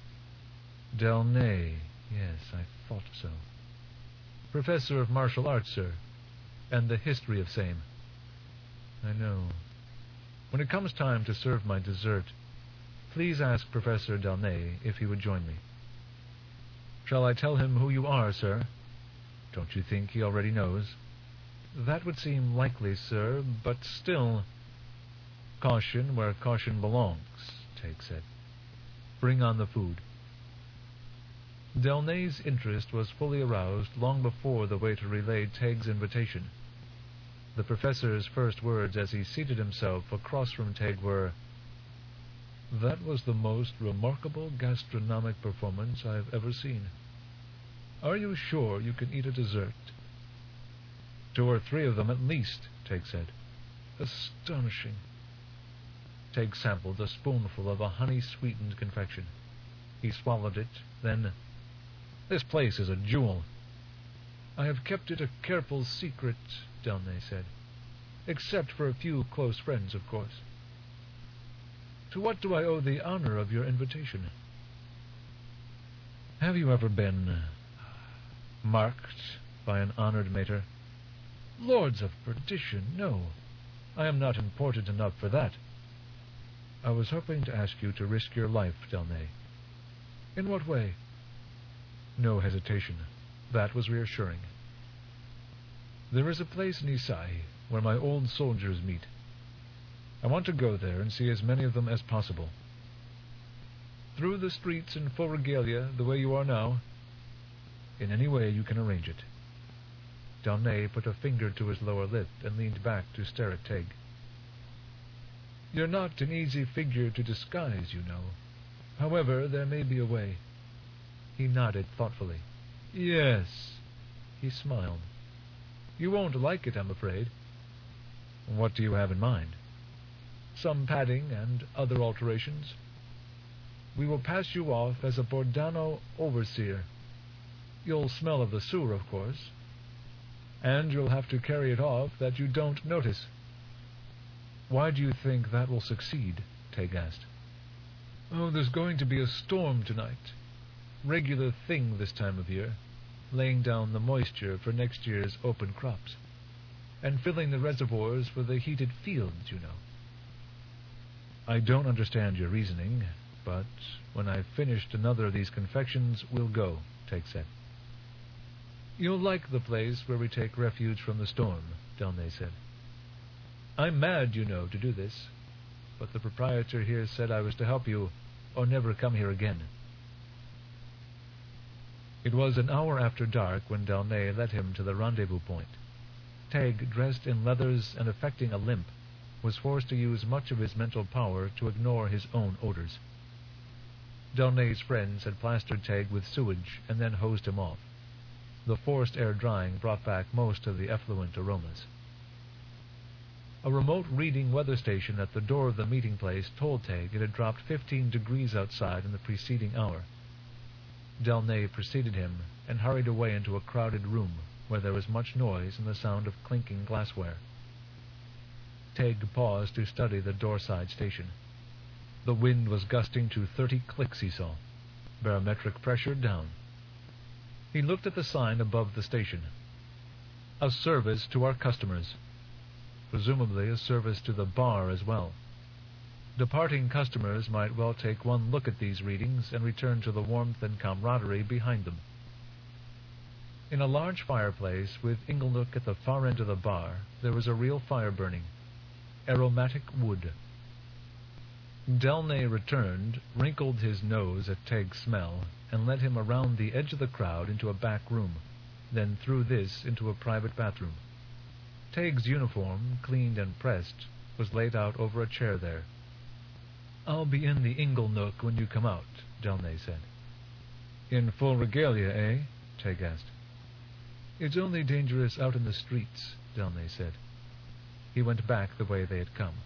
"Delnay. Yes, I thought so. Professor of martial arts, sir, and the history of same." "I know. When it comes time to serve my dessert, please ask Professor Delnay if he would join me." "Shall I tell him who you are, sir?" "Don't you think he already knows?" "That would seem likely, sir, but still—" "Caution where caution belongs," Teg said. "Bring on the food." Delnay's interest was fully aroused long before the waiter relayed Teg's invitation. The professor's first words as he seated himself across from Teg were, "That was the most remarkable gastronomic performance I have ever seen. Are you sure you can eat a dessert?" "Two or three of them at least," Teg said. "Astonishing." Teg sampled a spoonful of a honey-sweetened confection. He swallowed it, then, "This place is a jewel." "I have kept it a careful secret," Delnay said. "Except for a few close friends, of course." "To what do I owe the honor of your invitation?" "Have you ever been uh, marked by an honored mater?" "Lords of perdition, no. I am not important enough for that." "I was hoping to ask you to risk your life, Delnay." "In what way?" No hesitation. That was reassuring. "There is a place in Isai where my old soldiers meet. I want to go there and see as many of them as possible." "Through the streets in full regalia, the way you are now?" "In any way you can arrange it." Delnay put a finger to his lower lip and leaned back to stare at Teg. "You're not an easy figure to disguise, you know. However, there may be a way." He nodded thoughtfully. "Yes." He smiled. "You won't like it, I'm afraid." "What do you have in mind?" "Some padding and other alterations. We will pass you off as a Bordano overseer. You'll smell of the sewer, of course. And you'll have to carry it off that you don't notice." "Why do you think that will succeed?" Teg asked. "Oh, there's going to be a storm tonight. Regular thing this time of year, laying down the moisture for next year's open crops, and filling the reservoirs for the heated fields, you know." "I don't understand your reasoning, but when I've finished another of these confections, we'll go," Teg said. "You'll like the place where we take refuge from the storm," Delnay said. "I'm mad, you know, to do this, but the proprietor here said I was to help you, or never come here again." It was an hour after dark when Delnay led him to the rendezvous point. Teg, dressed in leathers and affecting a limp, was forced to use much of his mental power to ignore his own odors. Delnay's friends had plastered Teg with sewage and then hosed him off. The forced air drying brought back most of the effluent aromas. A remote reading weather station at the door of the meeting place told Teg it had dropped fifteen degrees outside in the preceding hour. Delnay preceded him and hurried away into a crowded room where there was much noise and the sound of clinking glassware. Taig paused to study the doorside station. The wind was gusting to thirty clicks, he saw. Barometric pressure down. He looked at the sign above the station. A service to our customers. Presumably a service to the bar as well. Departing customers might well take one look at these readings and return to the warmth and camaraderie behind them. In a large fireplace with inglenook at the far end of the bar, there was a real fire burning. Aromatic wood. Delnay returned, wrinkled his nose at Taig's smell, and led him around the edge of the crowd into a back room, then through this into a private bathroom. Taig's uniform, cleaned and pressed, was laid out over a chair there. "I'll be in the inglenook when you come out," Delnay said. "In full regalia, eh?" Taig asked. "It's only dangerous out in the streets," Delnay said. He went back the way they had come.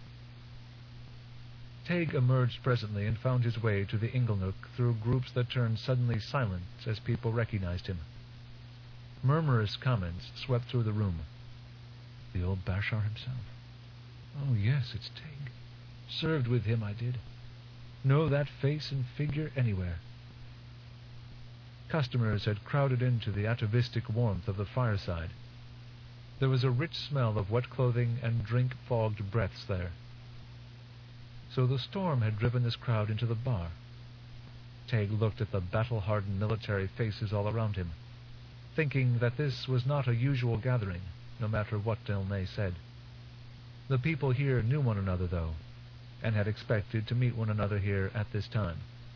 Taig emerged presently and found his way to the inglenook through groups that turned suddenly silent as people recognized him. Murmurous comments swept through the room. The old Bashar himself. "Oh, yes, it's Taig. Served with him, I did. Know that face and figure anywhere." Customers had crowded into the atavistic warmth of the fireside. There was a rich smell of wet clothing and drink-fogged breaths there. So the storm had driven this crowd into the bar. Taig looked at the battle-hardened military faces all around him, thinking that this was not a usual gathering, no matter what Delnay said. The people here knew one another, though, and had expected to meet one another here at this time.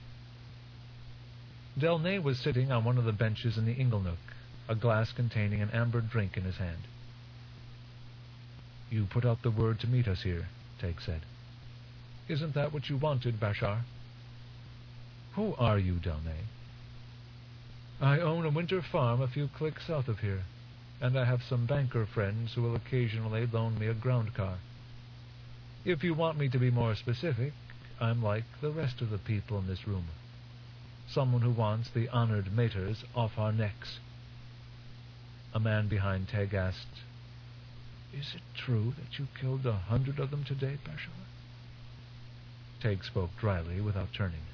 Delnay was sitting on one of the benches in the inglenook, a glass containing an amber drink in his hand. "You put out the word to meet us here," Taig said. "Isn't that what you wanted, Bashar?" "Who are you, Delnay?" "I own a winter farm a few clicks south of here, and I have some banker friends who will occasionally loan me a ground car. If you want me to be more specific, I'm like the rest of the people in this room. Someone who wants the honored maters off our necks." A man behind Taig asked, "Is it true that you killed a hundred of them today, Bashar?" Taig spoke dryly, without turning.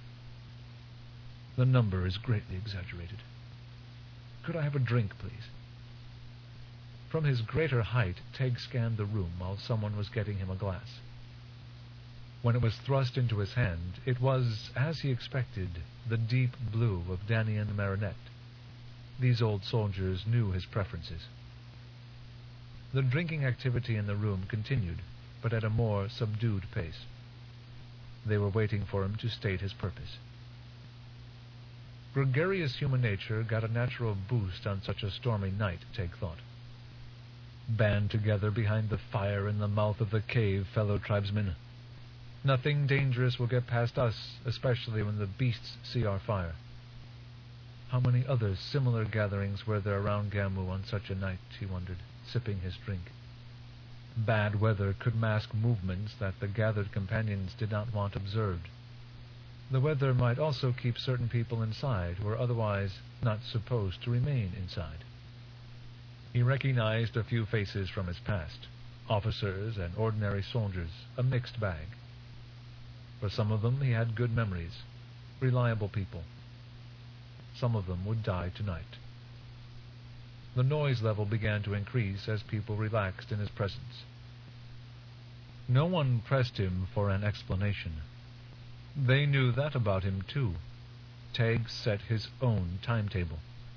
"The number is greatly exaggerated. Could I have a drink, please?" From his greater height, Taig scanned the room while someone was getting him a glass. When it was thrust into his hand, it was, as he expected, the deep blue of Danian Marinette. These old soldiers knew his preferences. The drinking activity in the room continued, but at a more subdued pace. They were waiting for him to state his purpose. Gregarious human nature got a natural boost on such a stormy night, Taig thought. Band together behind the fire in the mouth of the cave, fellow tribesmen. Nothing dangerous will get past us, especially when the beasts see our fire. How many other similar gatherings were there around Gamu on such a night, he wondered, sipping his drink. Bad weather could mask movements that the gathered companions did not want observed. The weather might also keep certain people inside who were otherwise not supposed to remain inside. He recognized a few faces from his past, officers and ordinary soldiers, a mixed bag. For some of them he had good memories, reliable people. Some of them would die tonight. The noise level began to increase as people relaxed in his presence. No one pressed him for an explanation. They knew that about him, too. Taig set his own timetable.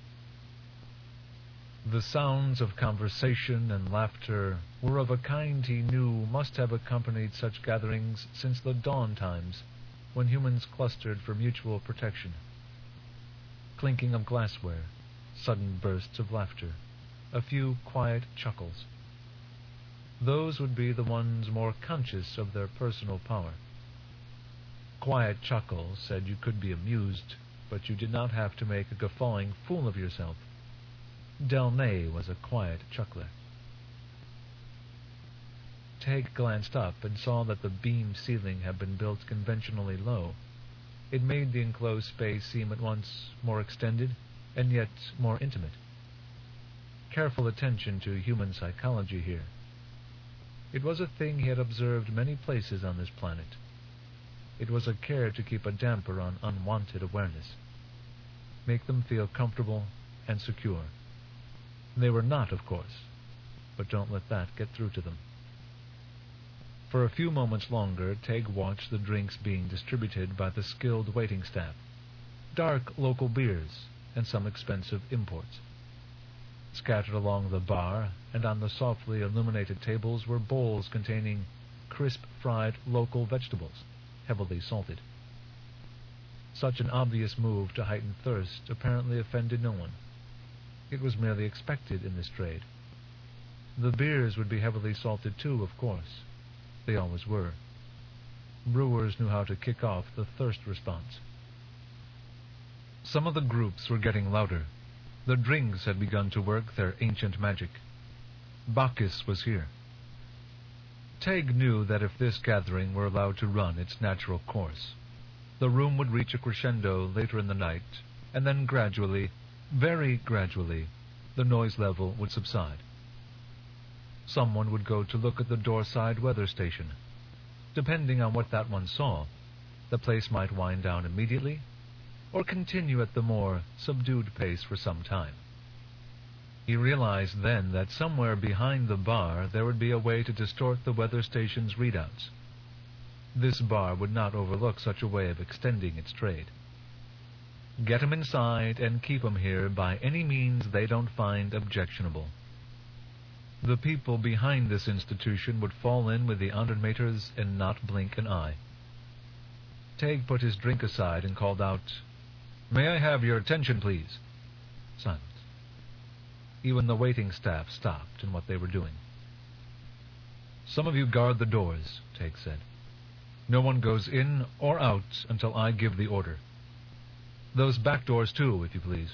The sounds of conversation and laughter were of a kind he knew must have accompanied such gatherings since the dawn times, when humans clustered for mutual protection. Clinking of glassware, sudden bursts of laughter, a few quiet chuckles. Those would be the ones more conscious of their personal power. Quiet chuckles said you could be amused, but you did not have to make a guffawing fool of yourself. Delnay was a quiet chuckler. Taig glanced up and saw that the beam ceiling had been built conventionally low. It made the enclosed space seem at once more extended and yet more intimate. Careful attention to human psychology here. It was a thing he had observed many places on this planet. It was a care to keep a damper on unwanted awareness. Make them feel comfortable and secure. They were not, of course, but don't let that get through to them. For a few moments longer, Teg watched the drinks being distributed by the skilled waiting staff. Dark local beers and some expensive imports. Scattered along the bar and on the softly illuminated tables were bowls containing crisp fried local vegetables, heavily salted. Such an obvious move to heighten thirst apparently offended no one. It was merely expected in this trade. The beers would be heavily salted too, of course. They always were. Brewers knew how to kick off the thirst response. Some of the groups were getting louder. The drinks had begun to work their ancient magic. Bacchus was here. Teg knew that if this gathering were allowed to run its natural course, the room would reach a crescendo later in the night, and then gradually, very gradually, the noise level would subside. Someone would go to look at the doorside weather station. Depending on what that one saw, the place might wind down immediately, or continue at the more subdued pace for some time. He realized then that somewhere behind the bar there would be a way to distort the weather station's readouts. This bar would not overlook such a way of extending its trade. Get 'em inside and keep 'em here by any means they don't find objectionable. The people behind this institution would fall in with the Andermaters and not blink an eye. Teg put his drink aside and called out, "May I have your attention, please?" Silence. Even the waiting staff stopped in what they were doing. "Some of you guard the doors," Teg said. "No one goes in or out until I give the order. Those back doors, too, if you please."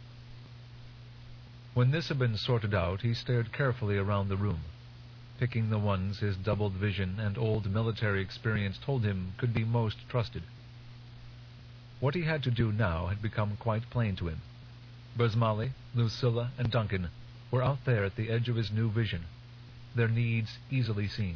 When this had been sorted out, he stared carefully around the room, picking the ones his doubled vision and old military experience told him could be most trusted. What he had to do now had become quite plain to him. Basmali, Lucilla, and Duncan were out there at the edge of his new vision, their needs easily seen.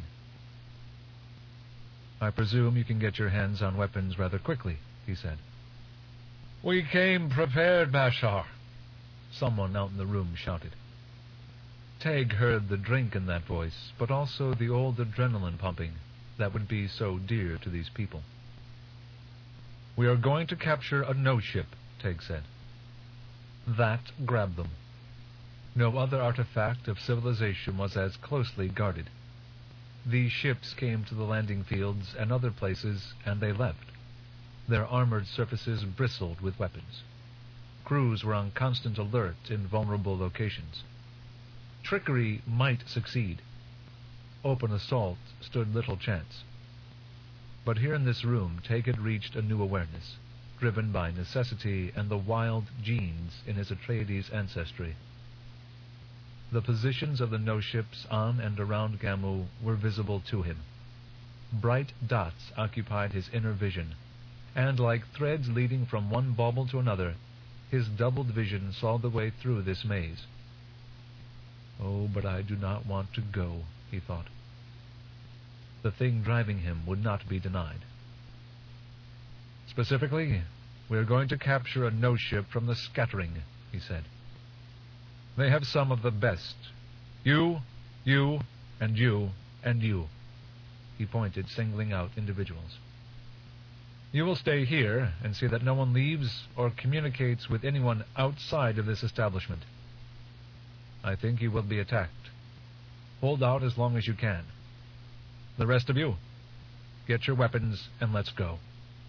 "I presume you can get your hands on weapons rather quickly," he said. "We came prepared, Bashar," someone out in the room shouted. Teg heard the drink in that voice, but also the old adrenaline pumping that would be so dear to these people. "We are going to capture a no-ship," Teg said. That grabbed them. No other artifact of civilization was as closely guarded. These ships came to the landing fields and other places, and they left. Their armored surfaces bristled with weapons. Crews were on constant alert in vulnerable locations. Trickery might succeed. Open assault stood little chance. But here in this room, Teg had reached a new awareness, driven by necessity and the wild genes in his Atreides ancestry. The positions of the no-ships on and around Gamu were visible to him. Bright dots occupied his inner vision, and like threads leading from one bauble to another, his doubled vision saw the way through this maze. "Oh, but I do not want to go," he thought. The thing driving him would not be denied. "Specifically, we are going to capture a no-ship from the Scattering," he said. "They have some of the best. You, you, and you, and you." He pointed, singling out individuals. "You will stay here and see that no one leaves or communicates with anyone outside of this establishment. I think you will be attacked. Hold out as long as you can. The rest of you, get your weapons and let's go."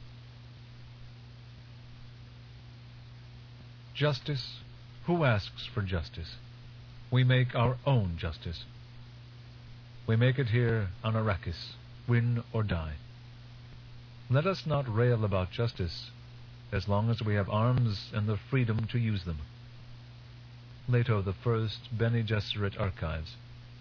Justice? Who asks for justice? We make our own justice. We make it here on Arrakis, win or die. Let us not rail about justice, as long as we have arms and the freedom to use them. Leto the First, Bene Gesserit Archives.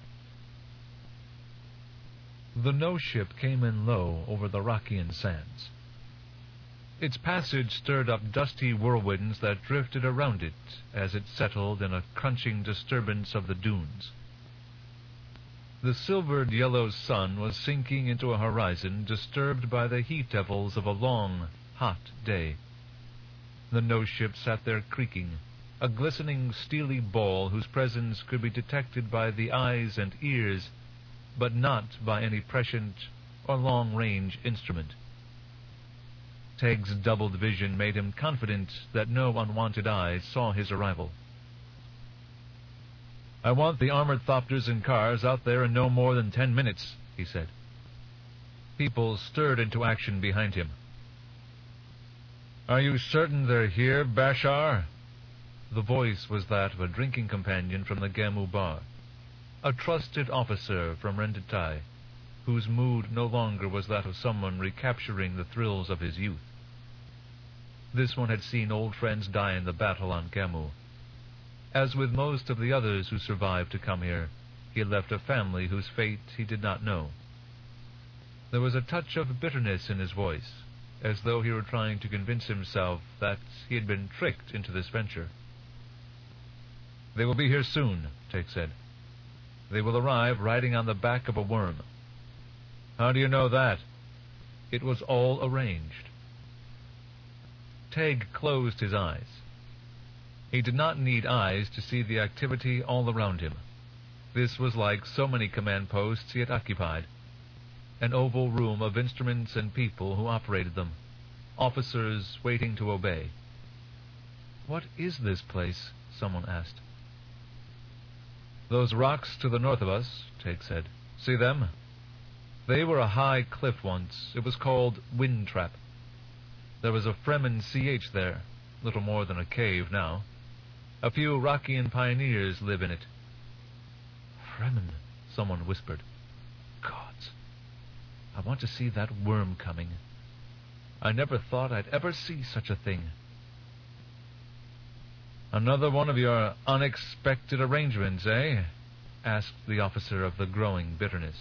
The no-ship came in low over the Rockian sands. Its passage stirred up dusty whirlwinds that drifted around it as it settled in a crunching disturbance of the dunes. The silvered yellow sun was sinking into a horizon disturbed by the heat devils of a long, hot day. The nose-ship sat there creaking, a glistening steely ball whose presence could be detected by the eyes and ears, but not by any prescient or long-range instrument. Tegg's doubled vision made him confident that no unwanted eyes saw his arrival. "I want the armored thopters and cars out there in no more than ten minutes," he said. People stirred into action behind him. "Are you certain they're here, Bashar?" The voice was that of a drinking companion from the Gamu bar, a trusted officer from Renditai, whose mood no longer was that of someone recapturing the thrills of his youth. This one had seen old friends die in the battle on Gamu. As with most of the others who survived to come here, he had left a family whose fate he did not know. There was a touch of bitterness in his voice, as though he were trying to convince himself that he had been tricked into this venture. "They will be here soon," Tegg said. "They will arrive riding on the back of a worm." "How do you know that?" "It was all arranged." Tegg closed his eyes. He did not need eyes to see the activity all around him. This was like so many command posts he had occupied. An oval room of instruments and people who operated them, officers waiting to obey. "What is this place?" someone asked. "Those rocks to the north of us," Tegg said. "See them? They were a high cliff once. It was called Wind Trap. There was a Fremen C H there, little more than a cave now. A few Rockian pioneers live in it." "Fremen," someone whispered. "Gods, I want to see that worm coming. I never thought I'd ever see such a thing." "Another one of your unexpected arrangements, eh?" asked the officer of the growing bitterness.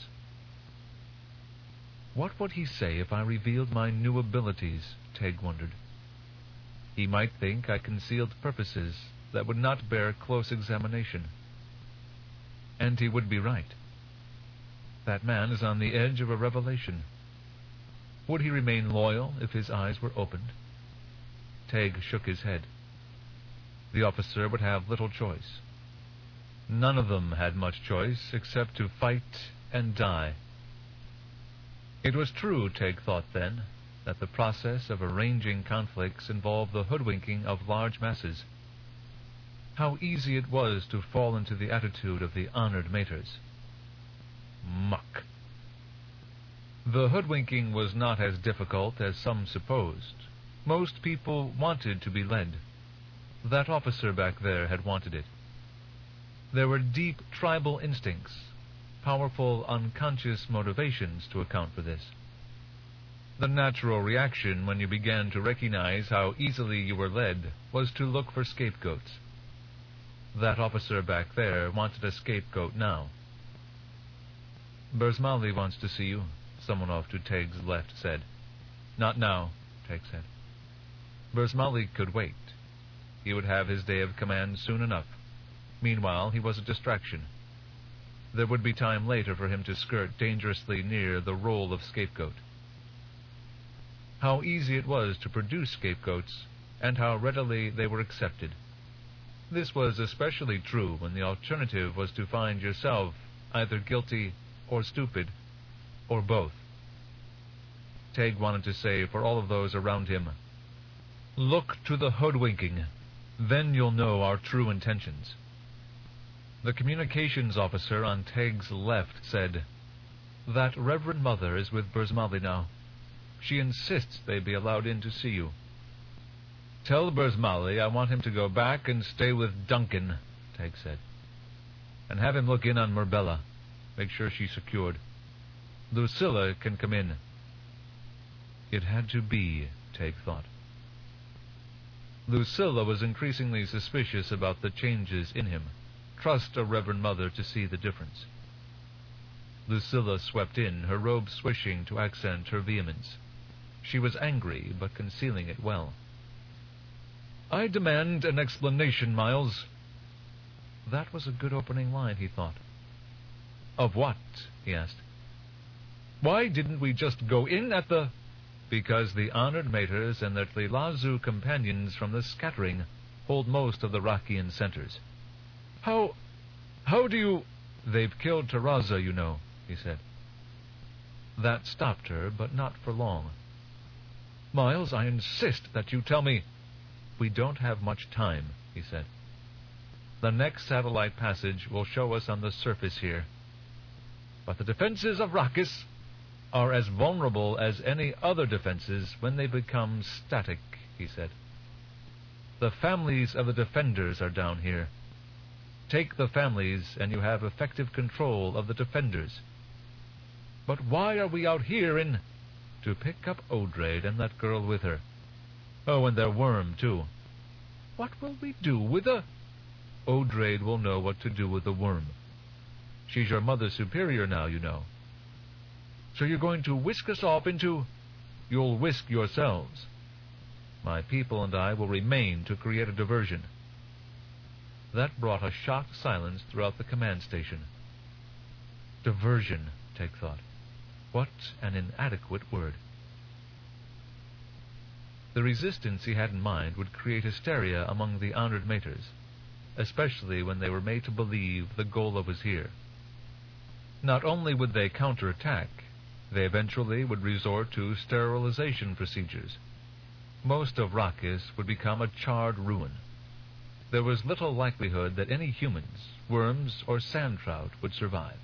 What would he say if I revealed my new abilities, Tegg wondered. He might think I concealed purposes that would not bear close examination. And he would be right. That man is on the edge of a revelation. Would he remain loyal if his eyes were opened? Tegg shook his head. The officer would have little choice. None of them had much choice except to fight and die. It was true, Tegg thought then, that the process of arranging conflicts involved the hoodwinking of large masses. How easy it was to fall into the attitude of the honored maters. Muck. The hoodwinking was not as difficult as some supposed. Most people wanted to be led. That officer back there had wanted it. There were deep tribal instincts, powerful unconscious motivations to account for this. The natural reaction when you began to recognize how easily you were led was to look for scapegoats. That officer back there wanted a scapegoat now. "Burzmali wants to see you," someone off to Tegg's left said. "Not now," Tegg said. Burzmali could wait. He would have his day of command soon enough. Meanwhile, he was a distraction. There would be time later for him to skirt dangerously near the role of scapegoat. How easy it was to produce scapegoats, and how readily they were accepted. This was especially true when the alternative was to find yourself either guilty or stupid, or both. Tegg wanted to say for all of those around him, "Look to the hoodwinking, then you'll know our true intentions." The communications officer on Tegg's left said, "That Reverend Mother is with Burzmali now. She insists they be allowed in to see you." "Tell Burzmali I want him to go back and stay with Duncan," Tegg said. "And have him look in on Murbella. Make sure she's secured. Lucilla can come in." It had to be, Tegg thought. Lucilla was increasingly suspicious about the changes in him. Trust a Reverend Mother to see the difference. Lucilla swept in, her robe swishing to accent her vehemence. She was angry, but concealing it well. "I demand an explanation, Miles." That was a good opening line, he thought. Of what? He asked. Why didn't we just go in at the... Because the honored maters and their Tlilazu companions from the scattering hold most of the Rakian centers. How... how do you... They've killed Taraza, you know, he said. That stopped her, but not for long. Miles, I insist that you tell me... We don't have much time, he said. The next satellite passage will show us on the surface here. But the defenses of Rakis are as vulnerable as any other defenses when they become static, he said. The families of the defenders are down here. Take the families, and you have effective control of the defenders. But why are we out here in... To pick up Odraid and that girl with her. Oh, and their worm, too. What will we do with the... Odraid will know what to do with the worm. She's your mother superior now, you know. So you're going to whisk us off into... You'll whisk yourselves. My people and I will remain to create a diversion. That brought a shocked silence throughout the command station. Diversion, Teg thought. What an inadequate word. The resistance he had in mind would create hysteria among the honored maters, especially when they were made to believe the Gola was here. Not only would they counterattack, they eventually would resort to sterilization procedures. Most of Rakis would become a charred ruin. There was little likelihood that any humans, worms, or sand trout would survive.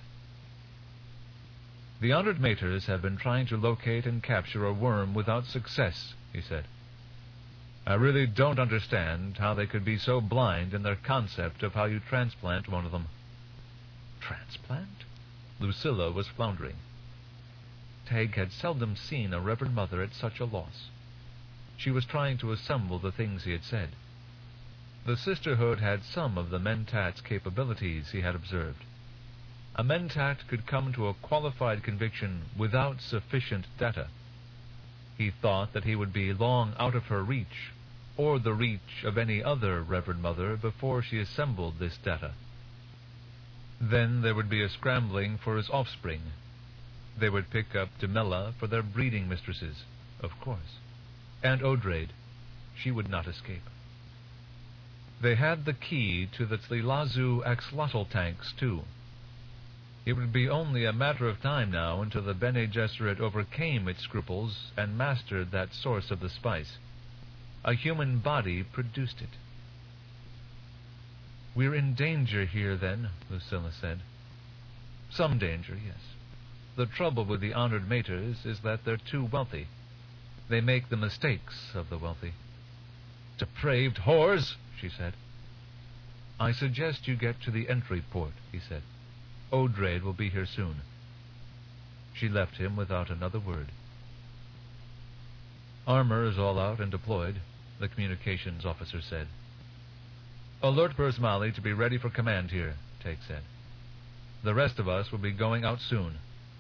The honored maters have been trying to locate and capture a worm without success, he said. I really don't understand how they could be so blind in their concept of how you transplant one of them. Transplant? Lucilla was floundering. Teg had seldom seen a Reverend Mother at such a loss. She was trying to assemble the things he had said. The Sisterhood had some of the Mentat's capabilities, he had observed. A Mentat could come to a qualified conviction without sufficient data. He thought that he would be long out of her reach, or the reach of any other Reverend Mother, before she assembled this data. Then there would be a scrambling for his offspring. They would pick up Demella for their breeding mistresses, of course. And Odraid. She would not escape. They had the key to the Tlilazu axolotl tanks, too. It would be only a matter of time now until the Bene Gesserit overcame its scruples and mastered that source of the spice. A human body produced it. We're in danger here, then, Lucilla said. Some danger, yes. The trouble with the honored maters is that they're too wealthy. They make the mistakes of the wealthy. Depraved whores, she said. I suggest you get to the entry port, he said. Odraid will be here soon. She left him without another word. Armor is all out and deployed, the communications officer said. Alert Burzmali to be ready for command here, Teg said. The rest of us will be going out soon.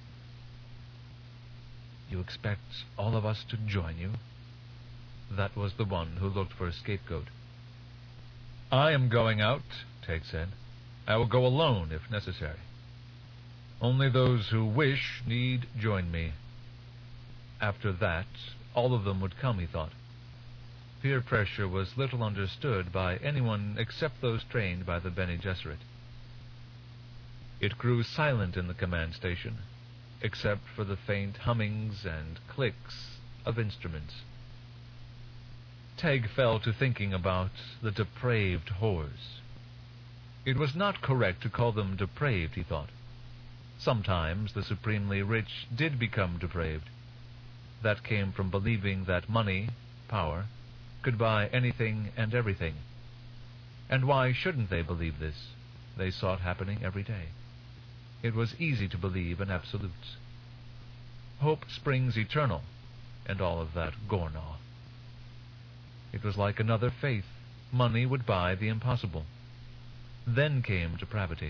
You expect all of us to join you? That was the one who looked for a scapegoat. I am going out, Teg said. I will go alone if necessary. Only those who wish need join me. After that, all of them would come, he thought. Peer pressure was little understood by anyone except those trained by the Bene Gesserit. It grew silent in the command station, except for the faint hummings and clicks of instruments. Teg fell to thinking about the depraved whores. It was not correct to call them depraved, he thought. Sometimes the supremely rich did become depraved. That came from believing that money, power, could buy anything and everything. And why shouldn't they believe this? They saw it happening every day. It was easy to believe in absolutes. Hope springs eternal, and all of that gornaw. It was like another faith. Money would buy the impossible. Then came depravity.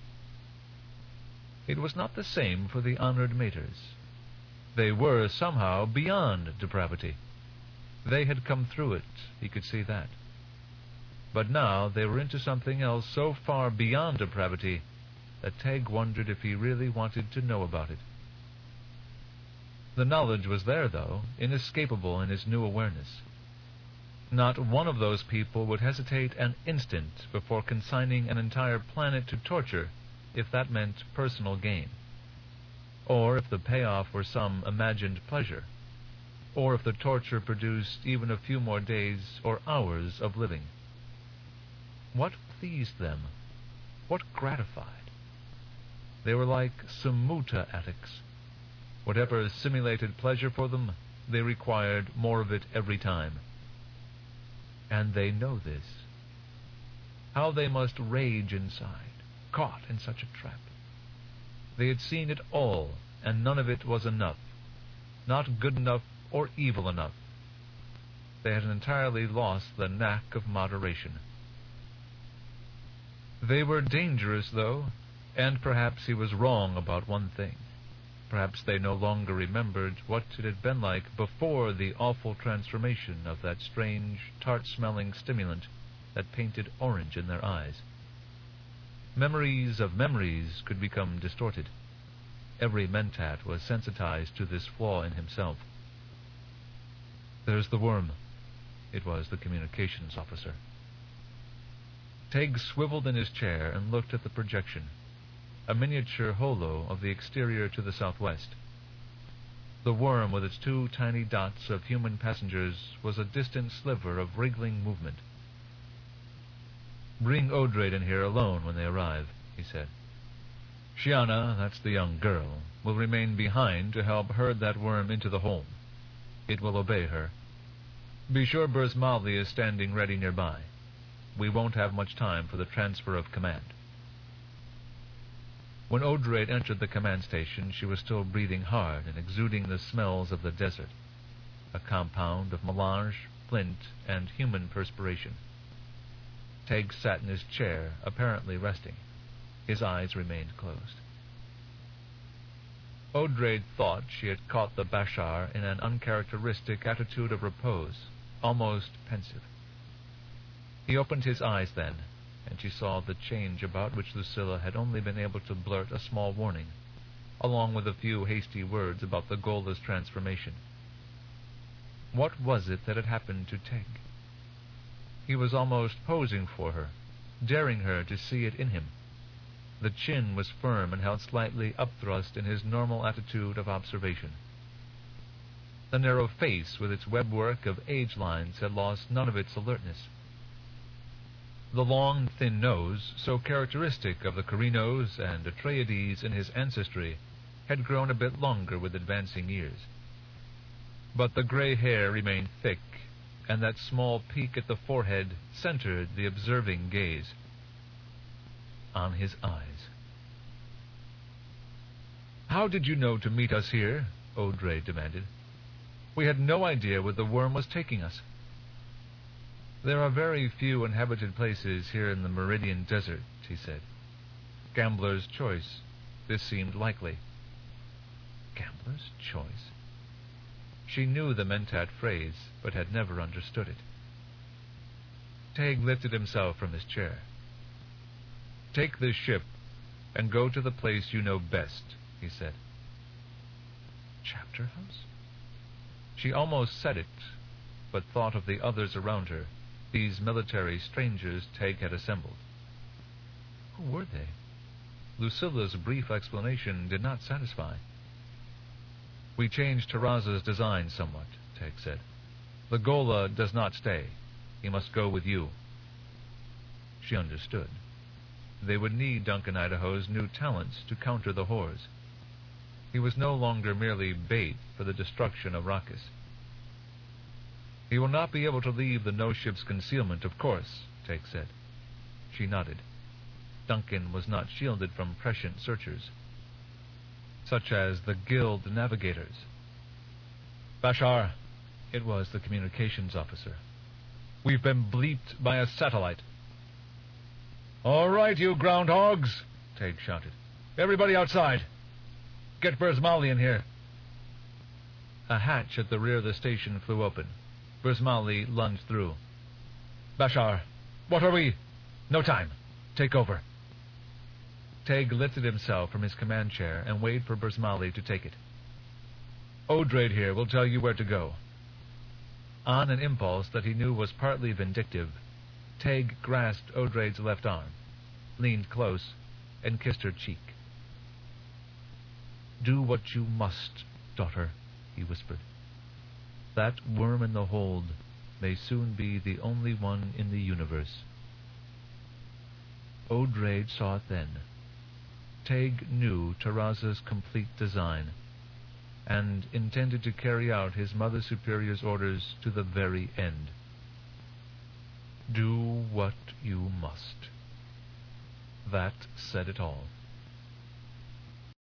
It was not the same for the honored maters. They were somehow beyond depravity. They had come through it, he could see that. But now they were into something else so far beyond depravity that Teg wondered if he really wanted to know about it. The knowledge was there, though, inescapable in his new awareness. Not one of those people would hesitate an instant before consigning an entire planet to torture if that meant personal gain, or if the payoff were some imagined pleasure, or if the torture produced even a few more days or hours of living. What pleased them? What gratified? They were like Samuta addicts. Whatever simulated pleasure for them, they required more of it every time. And they know this. How they must rage inside, caught in such a trap. They had seen it all, and none of it was enough, not good enough or evil enough. They had entirely lost the knack of moderation. They were dangerous, though, and perhaps he was wrong about one thing. Perhaps they no longer remembered what it had been like before the awful transformation of that strange, tart-smelling stimulant that painted orange in their eyes. Memories of memories could become distorted. Every Mentat was sensitized to this flaw in himself. "There's the worm." It was the communications officer. Teg swiveled in his chair and looked at the projection, a miniature holo of the exterior to the southwest. The worm, with its two tiny dots of human passengers, was a distant sliver of wriggling movement. "Bring Odrade in here alone when they arrive," he said. "Shiana, that's the young girl, will remain behind to help herd that worm into the home. It will obey her. Be sure Burzmali is standing ready nearby. We won't have much time for the transfer of command." When Odrade entered the command station, she was still breathing hard and exuding the smells of the desert, a compound of melange, flint, and human perspiration. Teg sat in his chair, apparently resting. His eyes remained closed. Odrade thought she had caught the Bashar in an uncharacteristic attitude of repose, almost pensive. He opened his eyes then, and she saw the change about which Lucilla had only been able to blurt a small warning, along with a few hasty words about the Gola's transformation. What was it that had happened to Teg? He was almost posing for her, daring her to see it in him. The chin was firm and held slightly upthrust in his normal attitude of observation. The narrow face, with its webwork of age lines, had lost none of its alertness. The long, thin nose, so characteristic of the Carinos and Atreides in his ancestry, had grown a bit longer with advancing years. But the gray hair remained thick, and that small peak at the forehead centered the observing gaze on his eyes. "How did you know to meet us here?" Odrade demanded. "We had no idea where the worm was taking us." "There are very few inhabited places here in the Meridian Desert," he said. "Gambler's choice. This seemed likely." Gambler's choice? She knew the Mentat phrase, but had never understood it. Teg lifted himself from his chair. "Take this ship and go to the place you know best," he said. Chapter House? She almost said it, but thought of the others around her, these military strangers Teg had assembled. Who were they? Lucilla's brief explanation did not satisfy. "We changed Terraza's design somewhat," Teg said. "The Gola does not stay. He must go with you." She understood. They would need Duncan Idaho's new talents to counter the Hors. He was no longer merely bait for the destruction of Rakis. "He will not be able to leave the no-ship's concealment, of course," Teg said. She nodded. Duncan was not shielded from prescient searchers, such as the Guild navigators. "Bashar," it was the communications officer. "We've been bleeped by a satellite." "All right, you groundhogs," Teg shouted. "Everybody outside. Get Burzmali in here." A hatch at the rear of the station flew open. Burzmali lunged through. "Bashar, what are we? No time. Take over." Teg lifted himself from his command chair and waited for Bersmali to take it. Odrade here will tell you where to go. On an impulse that he knew was partly vindictive, Teg grasped Odrade's left arm, leaned close, and kissed her cheek. Do what you must, daughter, he whispered. That worm in the hold may soon be the only one in the universe. Odrade saw it then. Teg knew Taraza's complete design, and intended to carry out his Mother Superior's orders to the very end. Do what you must. That said it all.